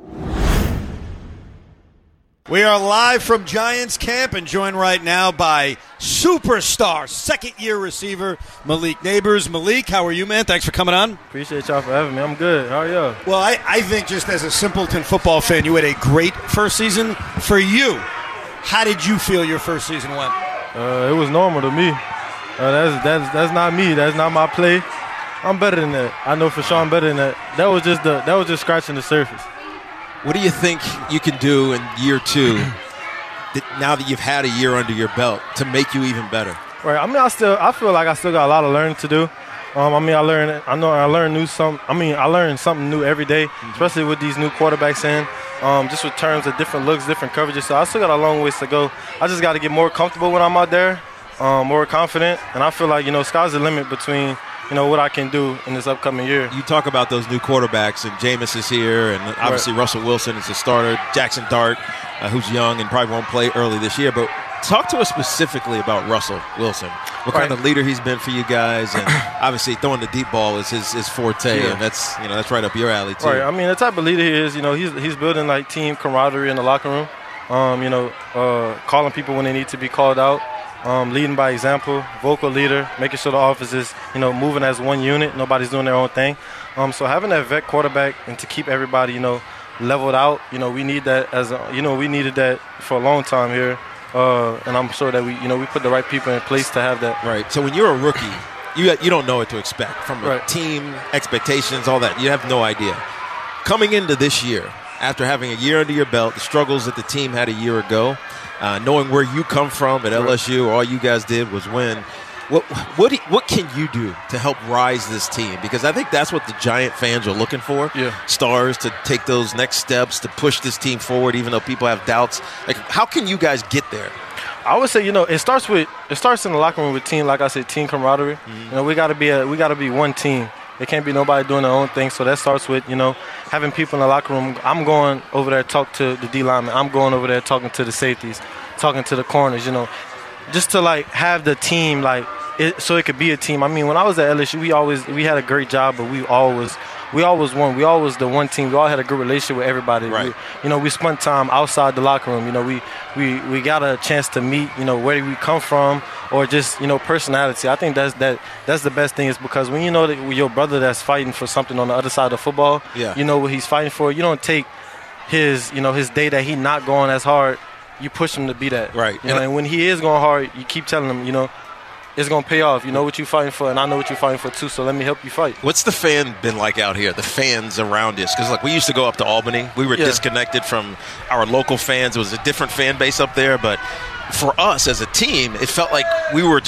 We are live from Giants Camp and joined right now by superstar, second-year receiver, Malik Neighbors. Malik, how are you, man? Thanks for coming on. Appreciate y'all for having me. I'm good. How are y'all? Well, I, I think just as a simpleton football fan, you had a great first season. For you, how did you feel your first season went? Uh, it was normal to me. Uh, that's, that's, that's not me. That's not my play. I'm better than that. I know for sure I'm better than that. That was just the that was just scratching the surface. What do you think you can do in year two, that now that you've had a year under your belt, to make you even better? Right. I mean, I still I feel like I still got a lot of learning to do. Um, I mean, I learn. I know I learn new some. I mean, I learn something new every day, mm-hmm. especially with these new quarterbacks in. Um, just with terms of different looks, different coverages. So I still got a long ways to go. I just got to get more comfortable when I'm out there, um, more confident, and I feel like you know, sky's the limit between. You know, what I can do in this upcoming year. You talk about those new quarterbacks, and Jameis is here, and obviously right. Russell Wilson is the starter, Jackson Dart, uh, who's young and probably won't play early this year. But talk to us specifically about Russell Wilson. What right. kind of leader he's been for you guys, and obviously throwing the deep ball is his, his forte, yeah. and that's you know that's right up your alley too. Right. I mean, the type of leader he is, you know, he's he's building like team camaraderie in the locker room. Um, you know, uh, calling people when they need to be called out. Um, leading by example, vocal leader, making sure the office is, you know, moving as one unit. Nobody's doing their own thing. Um, so having that vet quarterback and to keep everybody, you know, leveled out, you know, we need that as, a, you know, we needed that for a long time here. Uh, and I'm sure that we, you know, we put the right people in place to have that. Right. So when you're a rookie, you you don't know what to expect from right. team expectations, all that. You have no idea. Coming into this year, after having a year under your belt, the struggles that the team had a year ago. Uh, knowing where you come from at L S U, all you guys did was win. What what what can you do to help rise this team? Because I think that's what the Giant fans are looking for. Yeah. Stars to take those next steps to push this team forward, even though people have doubts. Like, how can you guys get there? I would say, you know, it starts with it starts in the locker room with team. Like I said, team camaraderie. Mm-hmm. You know, we got to be a we got to be one team. There can't be nobody doing their own thing. So that starts with, you know, having people in the locker room. I'm going over there to talk to the D linemen. I'm going over there talking to the safeties, talking to the corners, you know, just to, like, have the team, like, it, so it could be a team. I mean, when I was at L S U, we always we had a great job, but we always we always won. We always the one team. We all had a good relationship with everybody. Right. We, you know, we spent time outside the locker room. You know, we, we, we got a chance to meet, you know, where we come from or just, you know, personality. I think that's that that's the best thing is because when you know that your brother that's fighting for something on the other side of football, yeah. you know what he's fighting for. You don't take his, you know, his day that he not going as hard. You push him to be that. Right. You know, and, and when he is going hard, you keep telling him, you know, it's going to pay off. You know what you're fighting for, and I know what you're fighting for, too, so let me help you fight. What's the fan been like out here, the fans around us? Because, like, we used to go up to Albany. We were yeah. disconnected from our local fans. It was a different fan base up there. But for us as a team, it felt like we were just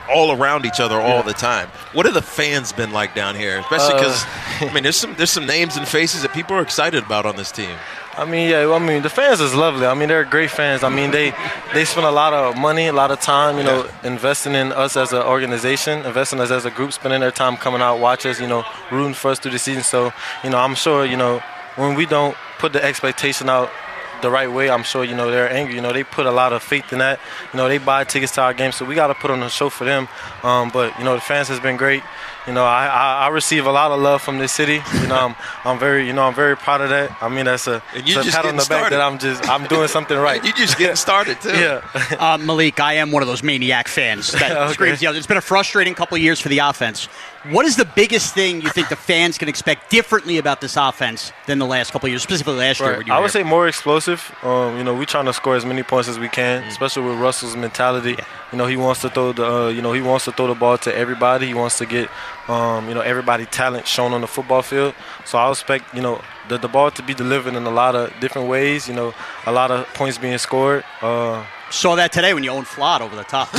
all around each other all the time. What have the fans been like down here? Especially because, uh, I mean, there's some there's some names and faces that people are excited about on this team. I mean, yeah, I mean, the fans is lovely. I mean, they're great fans. I mean, they they spend a lot of money, a lot of time, you know, yeah. investing in us as an organization, investing in us as a group, spending their time coming out, watch us, you know, rooting for us through the season. So, you know, I'm sure, you know, when we don't put the expectation out the right way, I'm sure, you know, they're angry. You know, they put a lot of faith in that. You know, they buy tickets to our games, so we got to put on a show for them. Um, but, you know, the fans has been great. You know, I, I, I receive a lot of love from this city. You know, I'm I'm very you know I'm very proud of that. I mean, that's a, and you're a just pat on the started. back that I'm just I'm doing something right. You're just getting started too. Yeah. uh, Malik, I am one of those maniac fans that okay. screams. You know, it's been a frustrating couple of years for the offense. What is the biggest thing you think the fans can expect differently about this offense than the last couple of years, specifically last year? Right. When you were I would here? say more explosive. Um, you know, we're trying to score as many points as we can, mm. especially with Russell's mentality. Yeah. You know, he wants to throw the uh, you know he wants to throw the ball to everybody. He wants to get um, you know everybody talent shown on the football field. So I expect you know the the ball to be delivered in a lot of different ways. You know, a lot of points being scored. Uh, Saw that today when you owned Flott over the top.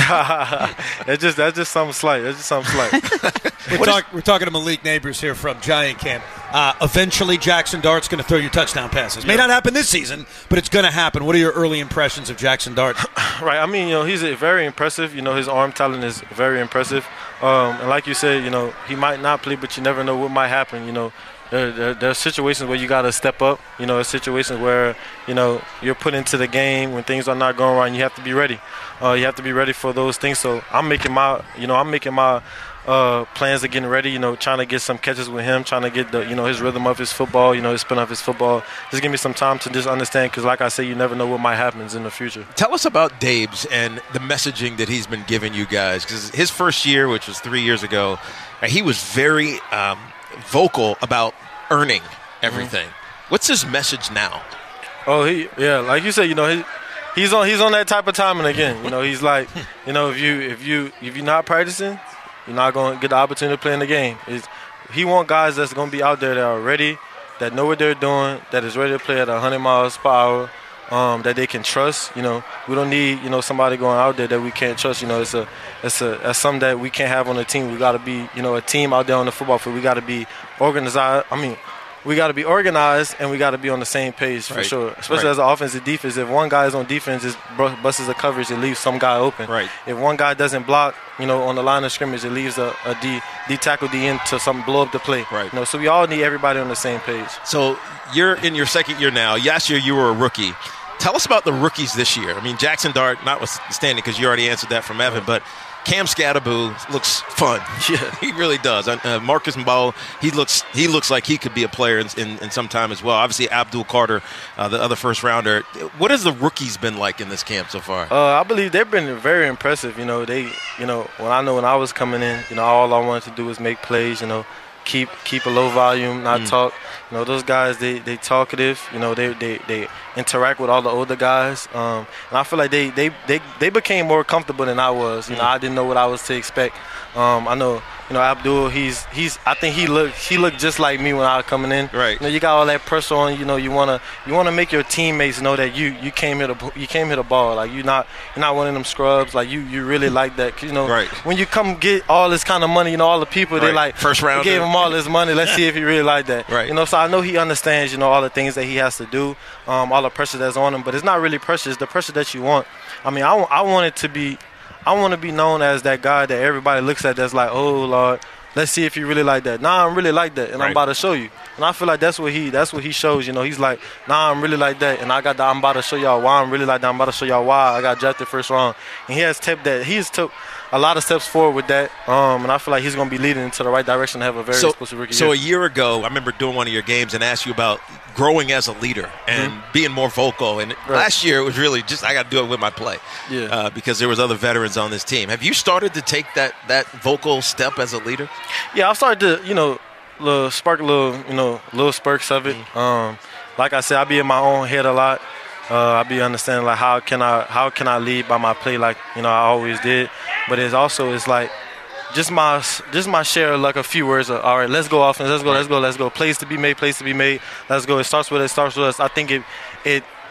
that's just that's just something slight. That's just something slight. we're, talk, we're talking to Malik Neighbors here from Giant Camp. Uh, eventually, Jackson Dart's going to throw you touchdown passes. May yeah. not happen this season, but it's going to happen. What are your early impressions of Jackson Dart? Right. I mean, you know, he's very impressive. You know, his arm talent is very impressive. Um, and like you said, you know, he might not play, but you never know what might happen. You know. There, there, there are situations where you got to step up. You know, situations where, you know, you're put into the game when things are not going right, and you have to be ready. Uh, you have to be ready for those things. So I'm making my, you know, I'm making my uh, plans of getting ready, you know, trying to get some catches with him, trying to get the, you know, his rhythm of his football, you know, his spin of his football. Just give me some time to just understand because, like I say, you never know what might happen in the future. Tell us about Dabes and the messaging that he's been giving you guys because his first year, which was three years ago, he was very um, vocal about earning everything. Mm-hmm. What's his message now? Oh, he yeah, like you said, you know, he he's on he's on that type of timing again. You know, he's like, you know, if you if you if you're not practicing, you're not going to get the opportunity to play in the game. It's, he want guys that's going to be out there that are ready, that know what they're doing, that is ready to play at one hundred miles per hour, um, that they can trust. You know, we don't need you know somebody going out there that we can't trust. You know, it's a it's a it's something that we can't have on the team. We got to be you know a team out there on the football field. We got to be organized. I mean. We got to be organized and we got to be on the same page for right. sure. Especially right. as an offensive defense, if one guy is on defense, it busts a coverage, it leaves some guy open. Right. If one guy doesn't block, you know, on the line of scrimmage, it leaves a, a D, D tackle D in to some blow up the play. Right. You know, so we all need everybody on the same page. So you're in your second year now. Last year you were a rookie. Tell us about the rookies this year. I mean, Jackson Dart, notwithstanding, because you already answered that from Evan, but Cam Scatterboo looks fun. Yeah, he really does. Uh, Marcus Mbow, he looks he looks like he could be a player in, in, in some time as well. Obviously, Abdul Carter, uh, the other first rounder. What has the rookies been like in this camp so far? Uh, I believe they've been very impressive. You know, they, you know, when I know when I was coming in, you know, all I wanted to do was make plays. You know, keep keep a low volume, not mm. talk. You know, those guys, they, they talkative. You know, they, they, they interact with all the older guys. Um, and I feel like they, they, they, they became more comfortable than I was. You know, I didn't know what I was to expect. Um, I know, you know, Abdul, he's he's. I think he looked he looked just like me when I was coming in. Right. You know, you got all that pressure on. You know, you wanna you wanna make your teammates know that you, you came here to you came here to ball. Like you're not you're not one of them scrubs. Like you, you really like that. 'Cause, you know, right. when you come get all this kind of money, you know, all the people right. they like first round gave him all this money. Let's see if he really like that. Right. You know, so I know he understands. You know, all the things that he has to do, um, all the pressure that's on him. But it's not really pressure. It's the pressure that you want. I mean, I, I want it to be. I want to be known as that guy that everybody looks at that's like, oh, Lord, let's see if you really like that. Nah, I'm really like that, and right. I'm about to show you. And I feel like that's what he that's what he shows. You know, he's like, nah, I'm really like that, and I got the, I'm about to show y'all why I'm really like that. I'm about to show y'all why I got drafted first round. And he has tipped that. He's took a lot of steps forward with that, um, and I feel like he's going to be leading into the right direction to have a very so, explosive rookie So year. a year ago, I remember doing one of your games and asked you about growing as a leader and mm-hmm. being more vocal. And right. last year it was really just I got to do it with my play, yeah. uh, because there was other veterans on this team. Have you started to take that that vocal step as a leader? Yeah, I've started to you know, little spark a little you know little spurts of it. Mm-hmm. Um, like I said, I be in my own head a lot. Uh, I be understanding like how can I how can I lead by my play like you know I always did, but it's also it's like just my just my share of like a few words of all right, let's go offense, let's go, let's go, let's go, plays to be made, plays to be made, let's go. It starts with it starts with us. I think it it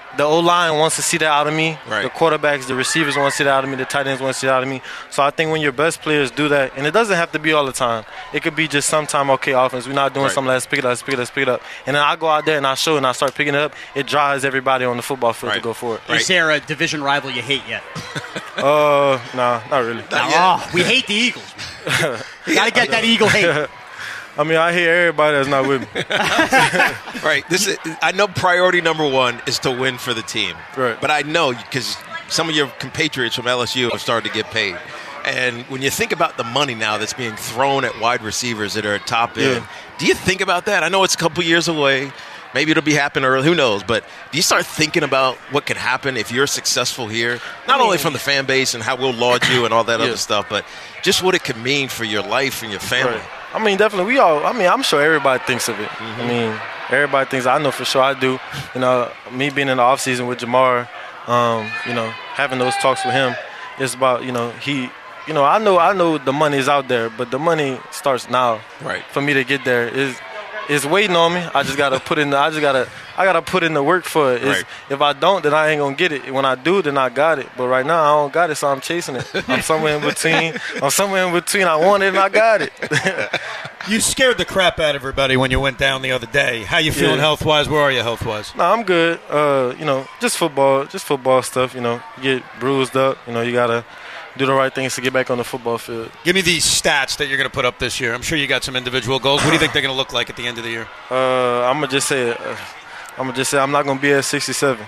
the O-line wants to see that out of me. Right. The quarterbacks, the receivers want to see that out of me. The tight ends want to see that out of me. So I think when your best players do that, and it doesn't have to be all the time. It could be just sometime, okay, offense, we're not doing Right. something, let's pick it up, let's pick it up, let's pick it up. And then I go out there and I show it and I start picking it up. It drives everybody on the football field Right. to go for it. Is there a division rival you hate yet? Uh, nah, not really. Oh, we hate the Eagles. You got to get that Eagle hate. I mean, I hear everybody that's not with me. Right. This is, I know priority number one is to win for the team. Right. But I know because some of your compatriots from L S U have started to get paid. And when you think about the money now that's being thrown at wide receivers that are at top end, Yeah. do you think about that? I know it's a couple years away. Maybe it'll be happening early. Who knows? But do you start thinking about what could happen if you're successful here? Not only from the fan base and how we'll laud you and all that Yeah. other stuff, but just what it could mean for your life and your family. Right. I mean, definitely, we all, I mean, I'm sure everybody thinks of it. Mm-hmm. I mean, everybody thinks, I know for sure I do. You know, me being in the offseason with Jamar, um, you know, having those talks with him, it's about, you know, he, you know, I know I know the money is out there, but the money starts now. Right. For me to get there is is waiting on me. I just gotta put in the, I just gotta I gotta put in the work for it. It's, Right. If I don't, then I ain't gonna get it. When I do, then I got it. But right now I don't got it, so I'm chasing it. I'm somewhere in between. I'm somewhere in between. I want it and I got it. You scared the crap out of everybody when you went down the other day. How you feeling Yeah. health-wise? Where are you health-wise? No, I'm good. Uh, you know, just football, just football stuff. You know, you get bruised up. You know, you gotta do the right things to get back on the football field. Give me these stats that you're going to put up this year. I'm sure you got some individual goals. What do you think they're going to look like at the end of the year? Uh, I'm gonna just say, uh, I'm gonna just say, I'm not gonna be at sixty-seven.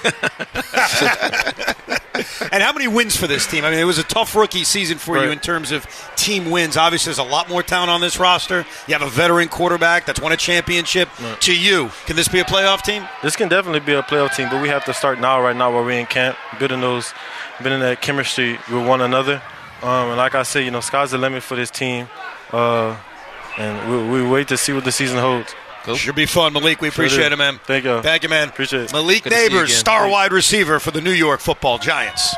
And how many wins for this team? I mean, it was a tough rookie season for you Right. in terms of team wins. Obviously, there's a lot more talent on this roster. You have a veteran quarterback that's won a championship. Right. To you, can this be a playoff team? This can definitely be a playoff team, but we have to start now, right now, while we're in camp, building those, building that chemistry with one another. Um, and like I said, you know, sky's the limit for this team, uh, and we, we wait to see what the season holds. Should be fun, Malik. We appreciate Sure it, man. Thank you. Thank you, man. Appreciate it. Malik Good to see you Neighbors, again. star wide receiver for the New York Football Giants.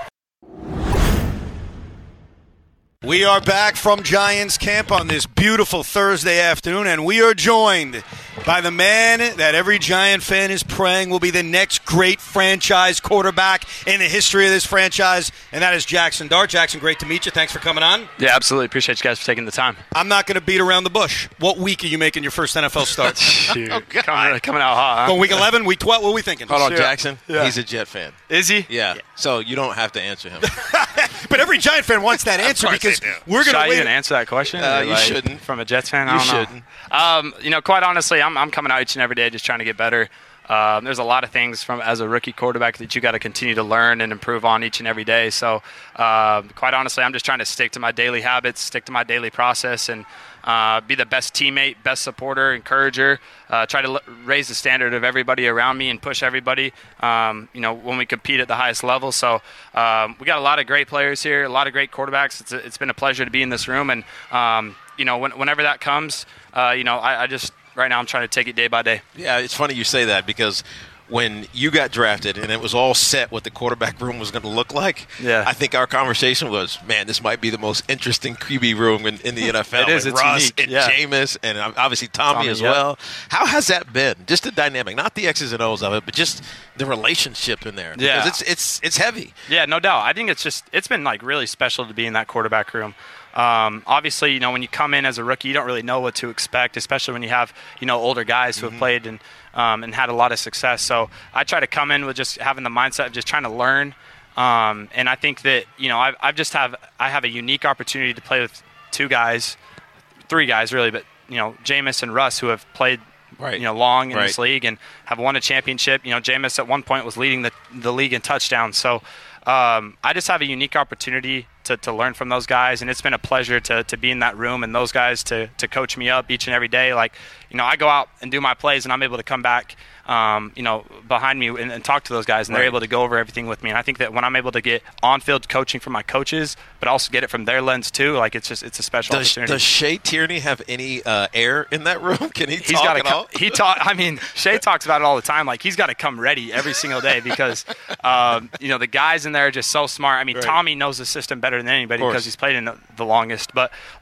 We are back from Giants camp on this beautiful Thursday afternoon, and we are joined by the man that every Giant fan is praying will be the next great franchise quarterback in the history of this franchise, and that is Jackson Dart. Jackson, great to meet you. Thanks for coming on. Yeah, absolutely. Appreciate you guys for taking the time. I'm not going to beat around the bush. What week are you making your first N F L start? Shoot. coming, coming out hot, huh? Going week eleven, week twelve? What are we thinking? Hold on, Sure. Jackson. Yeah. He's a Jet fan. Is he? Yeah. So you don't have to answer him. But every Giant fan wants that answer course because they do. we're Should going I to wait. even answer that question? Uh, Or, you like, shouldn't. From a Jets fan? I You don't know. shouldn't. Um, you know, quite honestly, I'm, I'm coming out each and every day just trying to get better. Um, there's a lot of things from as a rookie quarterback that you got to continue to learn and improve on each and every day. So, um, quite honestly, I'm just trying to stick to my daily habits, stick to my daily process, and uh, be the best teammate, best supporter, encourager. Uh, try to l- raise the standard of everybody around me and push everybody. Um, you know, when we compete at the highest level. So, um, we got a lot of great players here, a lot of great quarterbacks. It's a, it's been a pleasure to be in this room, and um, you know, when, whenever that comes, uh, you know, I, I just. Right now, I'm trying to take it day by day. Yeah, it's funny you say that because when you got drafted and it was all set what the quarterback room was going to look like, Yeah. I think our conversation was, man, this might be the most interesting Q B room in, in the N F L. It is, With it's Russ unique, and yeah. Jameis and obviously Tommy, Tommy, as yeah. well. How has that been? Just the dynamic, not the X's and O's of it, but just the relationship in there. Yeah. Because it's, it's, it's heavy. Yeah, no doubt. I think it's just it's been like really special to be in that quarterback room. Um, obviously, you know, when you come in as a rookie, you don't really know what to expect, especially when you have, you know, older guys who Mm-hmm. have played and um, and had a lot of success. So I try to come in with just having the mindset of just trying to learn. Um, and I think that, you know, I've, I've just have I have a unique opportunity to play with two guys, three guys really, but, you know, Jameis and Russ, who have played Right. you know, long in Right. this league and have won a championship. You know, Jameis at one point was leading the the league in touchdowns. So um, I just have a unique opportunity to, to learn from those guys, and it's been a pleasure to, to be in that room and those guys to, to coach me up each and every day. Like, you know, I go out and do my plays, and I'm able to come back, um, you know, behind me and, and talk to those guys, and they're Right. able to go over everything with me. And I think that when I'm able to get on-field coaching from my coaches, but also get it from their lens too, like it's just it's a special Does, opportunity. does Shea Tierney have any uh, air in that room? Can he He's talk got to at come. all? He talk. I mean, Shea talks about it all the time. Like he's got to come ready every single day because, um, you know, the guys in there are just so smart. I mean, Right. Tommy knows the system better than anybody Of course. because he's played in the, the longest. But like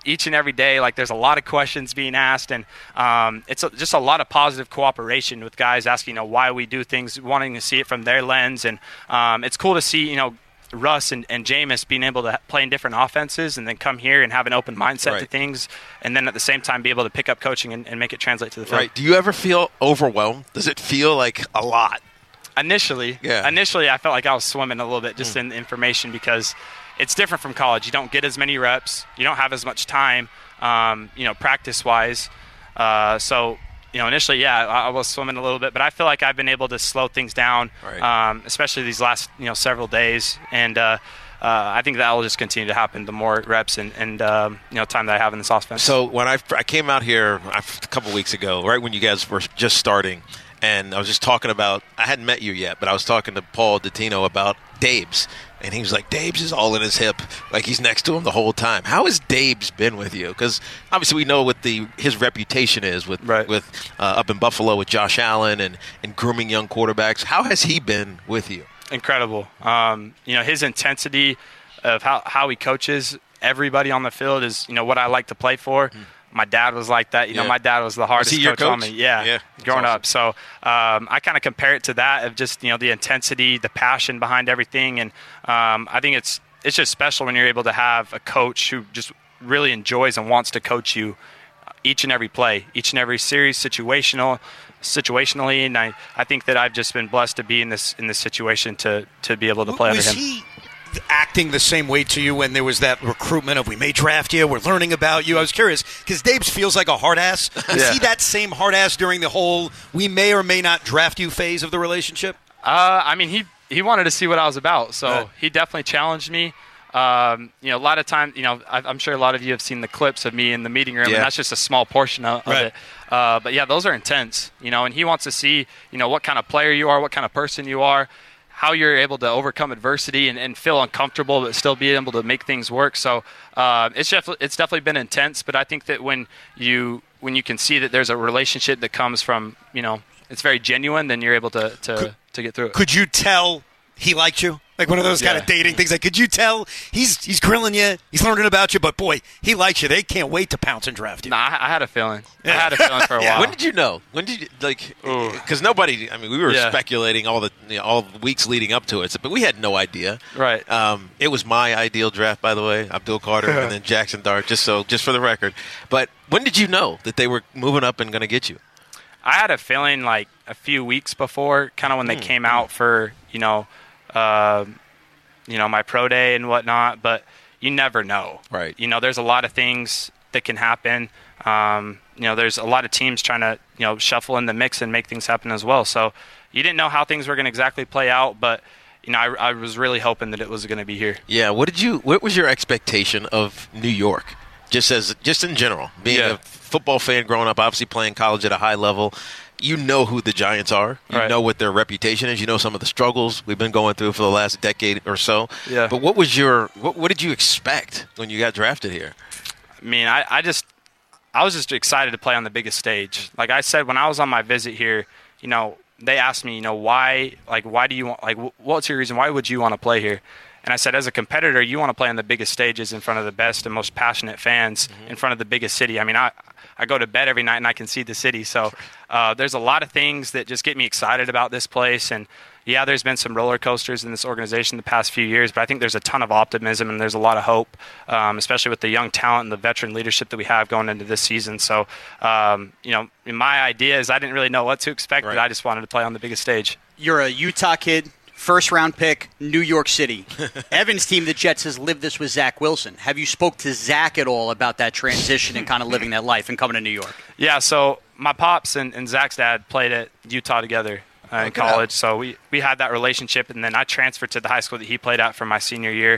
each and every day, like there's a lot of questions being asked, and um, it's a, just a lot of positive cooperation with guys asking, you know, why we do things, wanting to see it from their lens, and um, it's cool to see, you know, Russ and, and Jameis being able to play in different offenses and then come here and have an open mindset right. to things, and then at the same time be able to pick up coaching and, and make it translate to the field. Right. Do you ever feel overwhelmed? Does it feel like a lot? Initially, yeah. Initially, I felt like I was swimming a little bit just mm. in information because it's different from college. You don't get as many reps. You don't have as much time, um, you know, practice-wise. Uh, so, you know, initially, yeah, I, I was swimming a little bit, but I feel like I've been able to slow things down, right. um, especially these last, you know, several days. And uh, uh, I think that will just continue to happen the more reps and, and um, you know, time that I have in this offense. So when I, I came out here a couple weeks ago, right when you guys were just starting, and I was just talking about, I hadn't met you yet, but I was talking to Paul Dottino about Dabes. And he was like, Dabes is all in his hip. Like, he's next to him the whole time. How has Dabes been with you? Because obviously we know what the his reputation is with right. with uh, up in Buffalo with Josh Allen and, and grooming young quarterbacks. How has he been with you? Incredible. Um, you know, his intensity of how, how he coaches everybody on the field is, you know, what I like to play for. Mm. My dad was like that. You yeah. know, my dad was the hardest was he your coach, coach on me. Yeah, yeah growing awesome. up. So um, I kind of compare it to that of just, you know, the intensity, the passion behind everything. And um, I think it's it's just special when you're able to have a coach who just really enjoys and wants to coach you each and every play, each and every series, situational, situationally. And I, I think that I've just been blessed to be in this in this situation to, to be able to play was under him. He- acting the same way to you when there was that recruitment of we may draft you, we're learning about you? I was curious because Dabes feels like a hard ass. Is yeah. he that same hard ass during the whole we may or may not draft you phase of the relationship? Uh, I mean, he he wanted to see what I was about, so right. he definitely challenged me. Um, you know, a lot of times, you know, I, I'm sure a lot of you have seen the clips of me in the meeting room, yeah. and that's just a small portion of, of right. it. Uh, but yeah, those are intense, you know, and he wants to see, you know, what kind of player you are, what kind of person you are, how you're able to overcome adversity and, and feel uncomfortable but still be able to make things work. So uh, it's definitely it's definitely been intense. But I think that when you when you can see that there's a relationship that comes from, you know, it's very genuine, then you're able to to, could, to get through it. Could you tell he liked you? Like one of those kind Yeah. of dating things. Like, could you tell he's he's grilling you, he's learning about you, but boy, he likes you. They can't wait to pounce and draft you. Nah, I, I had a feeling. I had a feeling for a Yeah. while. When did you know? When did you like? Because nobody. I mean, we were Yeah. speculating all the you know, all the weeks leading up to it, but we had no idea. Right. Um, it was my ideal draft, by the way. Abdul Carter and then Jackson Dart. Just so, just for the record. But when did you know that they were moving up and going to get you? I had a feeling like a few weeks before, kind of when they Mm. came out for, you know, uh, you know, my pro day and whatnot, but you never know. Right. You know, there's a lot of things that can happen. Um, you know, there's a lot of teams trying to, you know, shuffle in the mix and make things happen as well. So you didn't know how things were going to exactly play out, but, you know, I, I was really hoping that it was going to be here. Yeah. What did you? What was your expectation of New York? Just as, just in general, being Yeah. a football fan growing up, obviously playing college at a high level. You know who the Giants are. You Right. know what their reputation is. You know some of the struggles we've been going through for the last decade or so. Yeah. But what was your what, what did you expect when you got drafted here? I mean, I, I just, I was just excited to play on the biggest stage. Like I said, when I was on my visit here, you know, they asked me, you know, why, like, why do you want, like, what's your reason? Why would you want to play here? And I said, as a competitor, you want to play on the biggest stages in front of the best and most passionate fans mm-hmm. in front of the biggest city. I mean, I, I go to bed every night and I can see the city. So uh, there's a lot of things that just get me excited about this place. And yeah, there's been some roller coasters in this organization the past few years, but I think there's a ton of optimism and there's a lot of hope, um, especially with the young talent and the veteran leadership that we have going into this season. So, um, you know, my idea is I didn't really know what to expect, Right. but I just wanted to play on the biggest stage. You're a Utah kid, first round pick, New York City. Evan's team, the Jets, has lived this with Zach Wilson. Have you spoke to Zach at all about that transition and kind of living that life and coming to New York? Yeah, so my pops and, and Zach's dad played at Utah together uh, in college, so we, we had that relationship, and then I transferred to the high school that he played at for my senior year.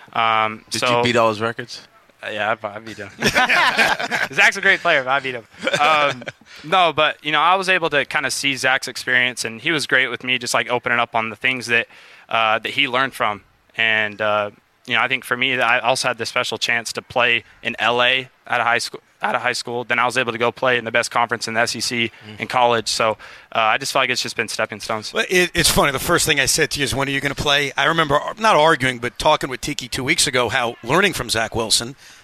Um, Did so, you beat all his records? Uh, yeah, I, I beat him. Zach's a great player, but I beat him. Um, no, but, you know, I was able to kind of see Zach's experience, and he was great with me, just like opening up on the things that uh, that he learned from. And, uh, you know, I think for me, I also had the special chance to play in L A at a high school. Out of high school, then I was able to go play in the best conference in the S E C mm. in college. So uh, I just feel like it's just been stepping stones. Well, it, it's funny. The first thing I said to you is, when are you going to play? I remember not arguing, but talking with Tiki two weeks ago, how learning from Zach Wilson,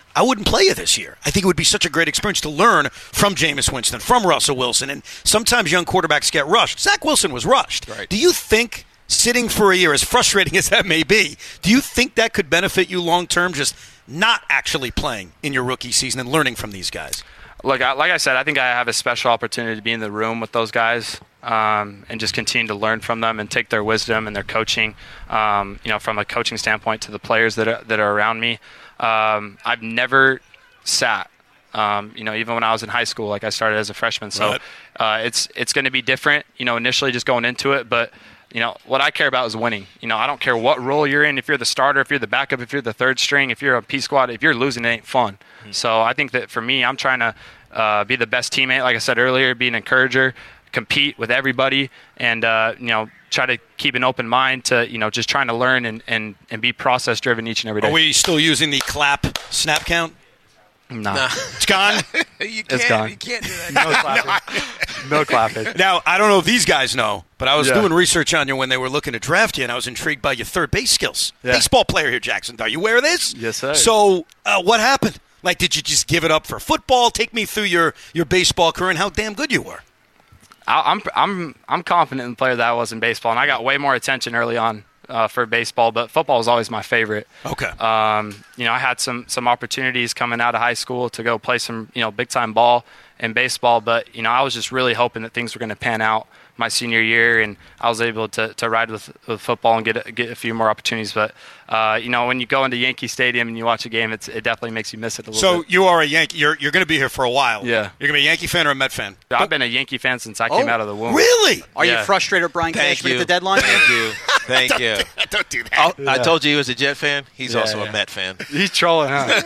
I wouldn't play you this year. I think it would be such a great experience to learn from Jameis Winston, from Russell Wilson, and sometimes young quarterbacks get rushed. Zach Wilson was rushed. Right. Do you think sitting for a year, as frustrating as that may be, do you think that could benefit you long term, just not actually playing in your rookie season and learning from these guys? Look, I, like I said, I think I have a special opportunity to be in the room with those guys um, and just continue to learn from them and take their wisdom and their coaching, um, you know, from a coaching standpoint to the players that are, that are around me. Um, I've never sat, um, you know, even when I was in high school, like I started as a freshman. So Right. uh, it's it's going to be different, you know, initially just going into it. But, you know, what I care about is winning. You know, I don't care what role you're in, if you're the starter, if you're the backup, if you're the third string, if you're a P squad, if you're losing, it ain't fun. Mm-hmm. So I think that for me, I'm trying to uh, be the best teammate, like I said earlier, be an encourager, compete with everybody, and, uh, you know, try to keep an open mind to, you know, just trying to learn and, and, and be process-driven each and every day. Are we still using the clap snap count? No. Nah. It's gone? you It's can't, gone. You can't do that. No clapping. No clapping. Now, I don't know if these guys know, but I was Yeah. doing research on you when they were looking to draft you, and I was intrigued by your third base skills. Yeah. Baseball player here, Jackson. Are you aware of this? Yes, sir. So, uh, what happened? Like, did you just give it up for football? Take me through your, your baseball career and how damn good you were. I- I'm I'm I'm confident in the player that I was in baseball, and I got way more attention early on uh, for baseball. But football was always my favorite. Okay. Um, you know, I had some some opportunities coming out of high school to go play some you know big time ball in baseball, but you know I was just really hoping that things were going to pan out my senior year, and I was able to, to ride with, with football and get a, get a few more opportunities. But uh, you know, when you go into Yankee Stadium and you watch a game, it's, it definitely makes you miss it a little So bit. you are a Yankee. You're you're going to be here for a while. Yeah. You're going to be a Yankee fan or a Met fan? I've been a Yankee fan since I came Oh, out of the womb. Really? Are Yeah. you frustrated with Brian Thank Cashman you. at the deadline? Thank you. Thank you. Don't do that. I'll- I told you he was a Jet fan. He's Yeah, also yeah. a Met fan. He's trolling, huh?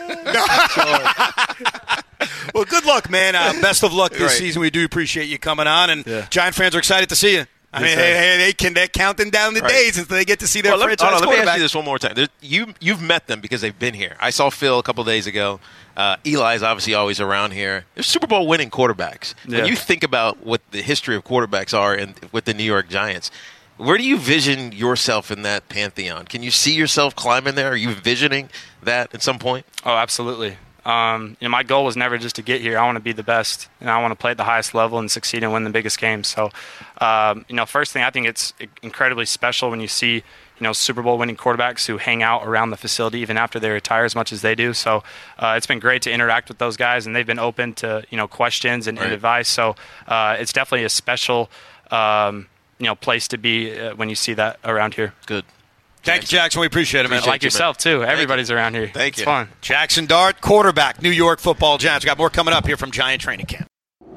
Well, good luck, man. Uh, best of luck this Right. season. We do appreciate you coming on, and Yeah. Giant fans are excited to see you. I mean, hey, hey, they can they're counting down the Right. days until they get to see their Well, let, me- franchise hold on, let me ask quarterback. you this one more time. There, you, you've met them because they've been here. I saw Phil a couple days ago. Uh, Eli's obviously always around here. They're Super Bowl winning quarterbacks. Yeah. When you think about what the history of quarterbacks are in, with the New York Giants, where do you vision yourself in that pantheon? Can you see yourself climbing there? Are you envisioning that at some point? Oh, absolutely. Um, you know, my goal was never just to get here. I want to be the best, and I want to play at the highest level and succeed and win the biggest games. So, um, you know, first thing, I think it's incredibly special when you see, you know, Super Bowl winning quarterbacks who hang out around the facility even after they retire as much as they do. So, uh, it's been great to interact with those guys, and they've been open to, you know, questions and, and Right. advice. So, uh, it's definitely a special, um, you know, place to be uh, when you see that around here. Good. Thank you, Jackson. We appreciate it, man. Appreciate Like you, yourself too. Everybody's around here. Thank it's you. fun. Jackson Dart, quarterback, New York Football Giants. We got more coming up here from Giant Training Camp.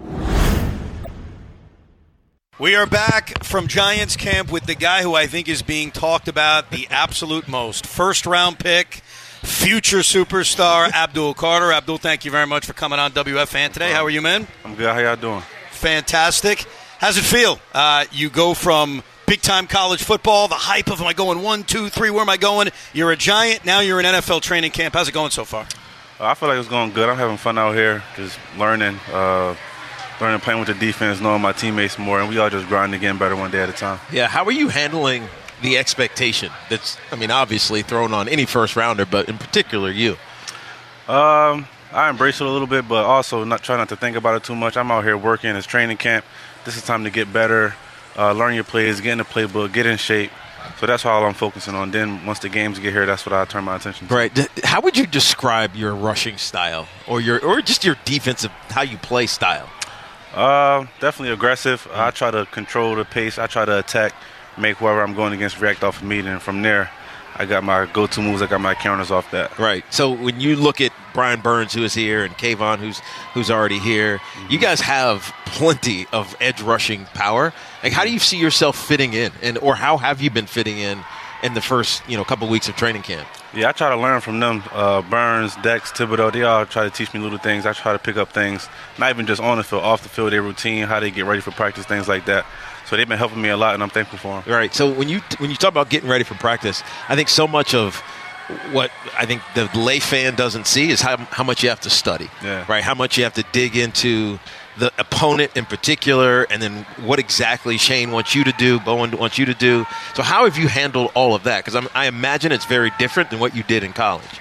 We are back from Giants Camp with the guy who I think is being talked about the absolute most. First round pick, future superstar, Abdul Carter. Abdul, thank you very much for coming on W F Fan today. How are you, man? I'm good. How y'all doing? Fantastic. How's it feel? Uh, you go from big-time college football, the hype of, am I going one, two, three, where am I going? You're a Giant, now you're in N F L training camp. How's it going so far? Uh, I feel like it's going good. I'm having fun out here, just learning, uh, learning, playing with the defense, knowing my teammates more, and we all just grinding, getting better one day at a time. Yeah, how are you handling the expectation that's, I mean, obviously thrown on any first rounder, but in particular you? Um, I embrace it a little bit, but also not try not to think about it too much. I'm out here working. It's training camp. This is time to get better, uh, learn your plays, get in the playbook, get in shape. So that's all I'm focusing on. Then once the games get here, that's what I turn my attention to. Right. D- How would you describe your rushing style or your or just your defensive, how you play style? Uh, definitely aggressive. I try to control the pace. I try to attack, make whoever I'm going against react off of me. And from there, I got my go-to moves. I got my counters off that. Right. So when you look at Brian Burns, who is here, and Kayvon, who's who's already here, mm-hmm. you guys have plenty of edge rushing power. Like, how do you see yourself fitting in, and or how have you been fitting in in the first you know couple weeks of training camp? Yeah, I try to learn from them. Uh, Burns, Dex, Thibodeau, they all try to teach me little things. I try to pick up things, not even just on the field, off the field, their routine, how they get ready for practice, things like that. So they've been helping me a lot, and I'm thankful for them. Right. So when you when you talk about getting ready for practice, I think so much of what I think the lay fan doesn't see is how how much you have to study. Yeah. Right. How much you have to dig into the opponent in particular, and then what exactly Shane wants you to do, Bowen wants you to do. So how have you handled all of that? Because I imagine it's very different than what you did in college.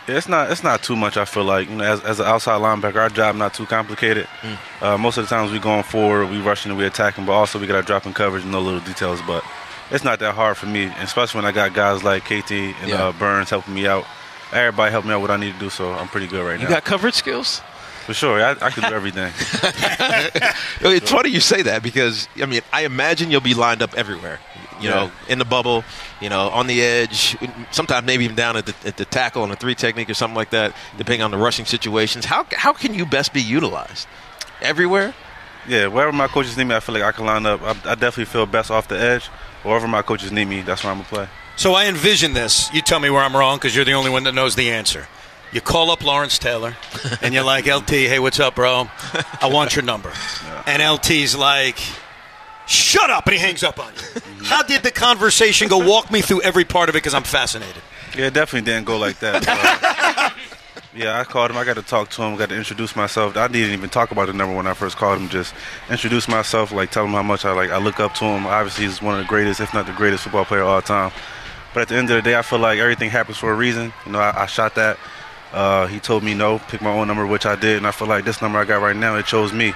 Yeah, it's not it's not too much. I feel like, you know, as, as an outside linebacker, our job not too complicated. Mm. Uh, most of the times we going forward, we rushing and we attacking, but also we got to drop in coverage and no little details. But it's not that hard for me, especially when I got guys like K T and yeah. uh, Burns helping me out. Everybody helped me out what I need to do, so I'm pretty good right you now. You got coverage skills? For sure. I, I can do everything. It's funny you say that because, I mean, I imagine you'll be lined up everywhere. You yeah. know, in the bubble, you know, on the edge, sometimes maybe even down at the, at the tackle on a three technique or something like that, depending on the rushing situations. How how can you best be utilized? Everywhere? Yeah, wherever my coaches need me, I feel like I can line up. I, I definitely feel best off the edge. Wherever my coaches need me, that's where I'm going to play. So I envision this. You tell me where I'm wrong because you're the only one that knows the answer. You call up Lawrence Taylor, and you're like, L T, hey, what's up, bro? I want your number. Yeah. And L T's like, shut up, and he hangs up on you. How did the conversation go? Walk me through every part of it because I'm fascinated. Yeah, it definitely didn't go like that. Uh, yeah, I called him. I got to talk to him. Got to introduce myself. I didn't even talk about the number when I first called him. Just introduce myself, like tell him how much I like. I look up to him. Obviously, he's one of the greatest, if not the greatest, football player of all time. But at the end of the day, I feel like everything happens for a reason. You know, I, I shot that. Uh, he told me no, pick my own number, which I did, and I feel like this number I got right now, it chose me.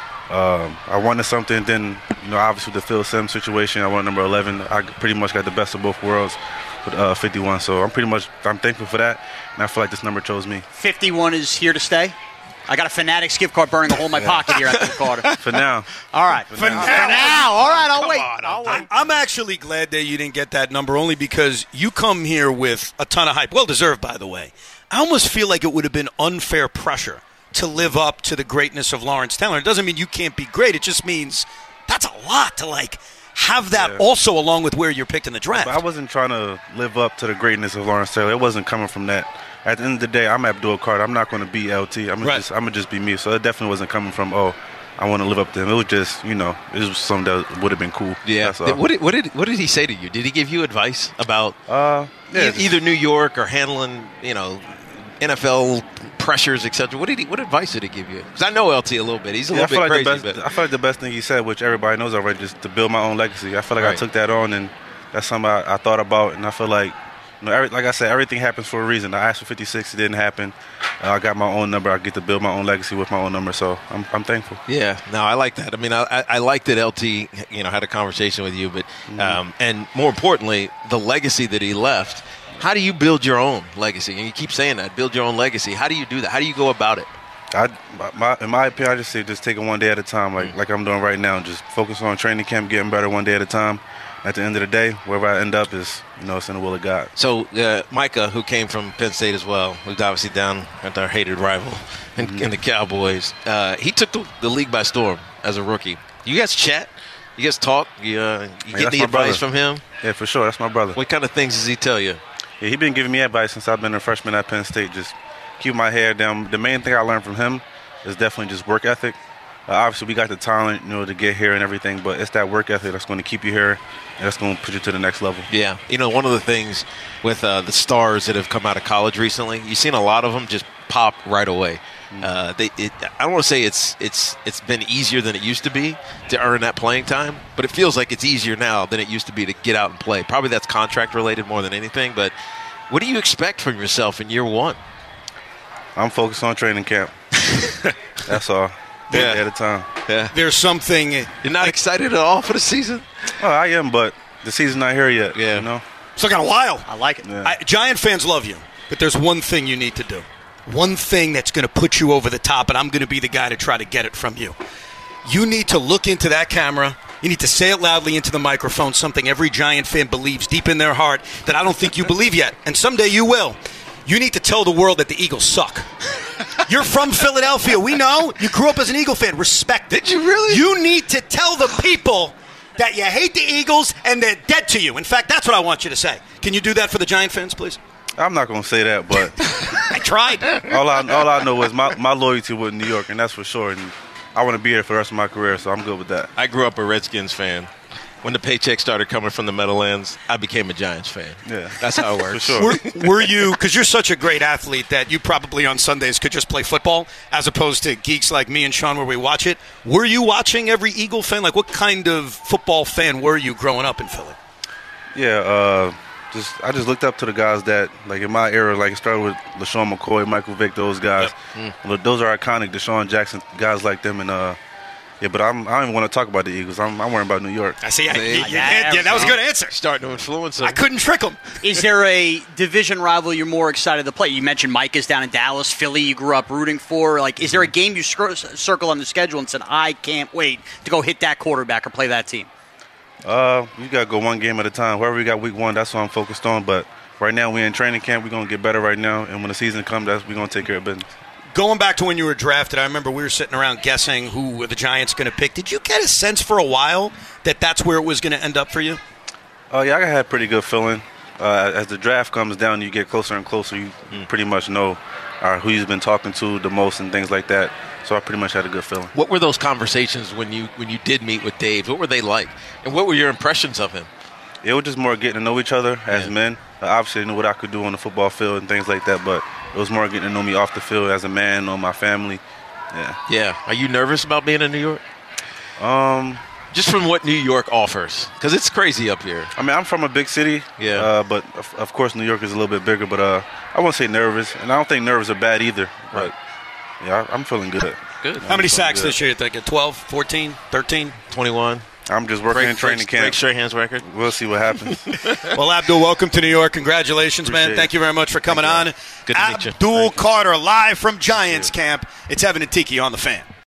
Um, I wanted something, then, you know, obviously the Phil Simms situation, I wanted number eleven. I pretty much got the best of both worlds with uh, fifty-one, so I'm pretty much, I'm thankful for that, and I feel like this number chose me. fifty-one is here to stay? I got a Fanatics gift card burning a hole in my yeah. pocket here after the quarter. For now. All right. For, for now. now. For now. All right, I'll Come wait. on, I'll wait. I'm actually glad that you didn't get that number only because you come here with a ton of hype. Well deserved, by the way. I almost feel like it would have been unfair pressure to live up to the greatness of Lawrence Taylor. It doesn't mean you can't be great. It just means that's a lot to, like, have that yeah. also along with where you're picked in the draft. But I wasn't trying to live up to the greatness of Lawrence Taylor. It wasn't coming from that. At the end of the day, I'm Abdul Carter. I'm not going to be L T. I'm right. just, I'm going to just be me. So it definitely wasn't coming from, oh, I want to live up to him. It was just, you know, it was something that would have been cool. Yeah. What did, what did what did he say to you? Did he give you advice about uh, yeah, e- either New York or handling, you know, N F L pressures, et cetera? What did he? What advice did he give you? Because I know L T a little bit. He's a yeah, little bit like crazy. The best, but I feel like the best thing he said, which everybody knows already, just to build my own legacy. I feel like right. I took that on, and that's something I, I thought about, and I feel like, you know, every, like I said, everything happens for a reason. I asked for fifty-six, it didn't happen. Uh, I got my own number. I get to build my own legacy with my own number, so I'm, I'm thankful. Yeah, no, I like that. I mean, I, I, I like that L T, you know, had a conversation with you, but mm-hmm. um, and more importantly, the legacy that he left. How do you build your own legacy? And you keep saying that, build your own legacy. How do you do that? How do you go about it? I, my, in my opinion, I just say just take it one day at a time, like mm-hmm. like I'm doing right now. Just focus on training camp, getting better one day at a time. At the end of the day, wherever I end up is, you know, it's in the will of God. So uh, Micah, who came from Penn State as well, who's obviously down at our hated rival in, mm-hmm. in the Cowboys, uh, he took the, the league by storm as a rookie. You guys chat? You guys talk? You, uh, you Man, get any advice brother. from him? Yeah, for sure. That's my brother. What kind of things does he tell you? Yeah, he's been giving me advice since I've been a freshman at Penn State. Just keep my head down. The main thing I learned from him is definitely just work ethic. Uh, obviously, we got the talent, you know, to get here and everything, but it's that work ethic that's going to keep you here and that's going to put you to the next level. Yeah. You know, one of the things with uh, the stars that have come out of college recently, you've seen a lot of them just pop right away. Uh, they, it, I don't want to say it's it's it's been easier than it used to be to earn that playing time, but it feels like it's easier now than it used to be to get out and play. Probably that's contract related more than anything, but what do you expect from yourself in year one? I'm focused on training camp. That's all. Yeah. At a time. Yeah. There's something. You're not excited at all for the season? Oh, I am, but the season's not here yet. Yeah. You know? Still got a while. I like it. Yeah. I, Giant fans love you, but there's one thing you need to do. One thing that's going to put you over the top, and I'm going to be the guy to try to get it from you. You need to look into that camera. You need to say it loudly into the microphone, something every Giant fan believes deep in their heart that I don't think you believe yet, and someday you will. You need to tell the world that the Eagles suck. You're from Philadelphia. We know. You grew up as an Eagle fan. Respect it. Did you really? You need to tell the people that you hate the Eagles and they're dead to you. In fact, that's what I want you to say. Can you do that for the Giant fans, please? I'm not going to say that, but I tried. all I all I know is my, my loyalty with New York, and that's for sure. And I want to be here for the rest of my career, so I'm good with that. I grew up a Redskins fan. When the paycheck started coming from the Meadowlands, I became a Giants fan. Yeah, that's how it works. For sure. Were, were you, because you're such a great athlete that you probably on Sundays could just play football as opposed to geeks like me and Sean where we watch it. Were you watching every Eagle fan? Like, what kind of football fan were you growing up in Philly? Yeah, uh, just I just looked up to the guys that, like in my era, like it started with LaShawn McCoy, Michael Vick, those guys. Yep. Mm. Those are iconic. Deshaun Jackson, guys like them, and uh, yeah. But I'm I don't even want to talk about the Eagles. I'm I'm worrying about New York. I see. I, See? you- you- Yeah, yeah, that was a good answer. Starting to influence I them. couldn't trick him. Is there a division rival you're more excited to play? You mentioned Mike is down in Dallas, Philly. You grew up rooting for. Like, is there a game you scr- circle on the schedule and said, "I can't wait to go hit that quarterback or play that team"? Uh, we gotta go one game at a time. Whoever we got week one, that's what I'm focused on. But right now we in training camp. We're gonna get better right now, and when the season comes, that's we're gonna take care of business. Going back to when you were drafted, I remember we were sitting around guessing who the Giants going to pick. Did you get a sense for a while that that's where it was going to end up for you? Oh yeah, I had a pretty good feeling. Uh, as the draft comes down, you get closer and closer. You pretty much know uh, who you've been talking to the most and things like that. So I pretty much had a good feeling. What were those conversations when you when you did meet with Dave? What were they like? And what were your impressions of him? It was just more getting to know each other as Yeah. men. Uh, obviously, I knew what I could do on the football field and things like that, but it was more getting to know me off the field as a man, know my family. Yeah. Yeah. Are you nervous about being in New York? Um, Just from what New York offers, because it's crazy up here. I mean, I'm from a big city. Yeah. Uh, but of, of course, New York is a little bit bigger. But uh, I won't say nervous, and I don't think nerves are bad either. But yeah, I, I'm feeling good. Good. How many I'm sacks good. this year? You think twelve, fourteen, thirteen? twenty-one. I'm just working Break, in training break, camp. break Strahan's record. We'll see what happens. Well, Abdul, welcome to New York. Congratulations, man. Appreciate Thank it. you very much for coming on. Good to meet you. Abdul Thank you. Carter, live from Giants camp. It's Evan and Tiki on the Fan.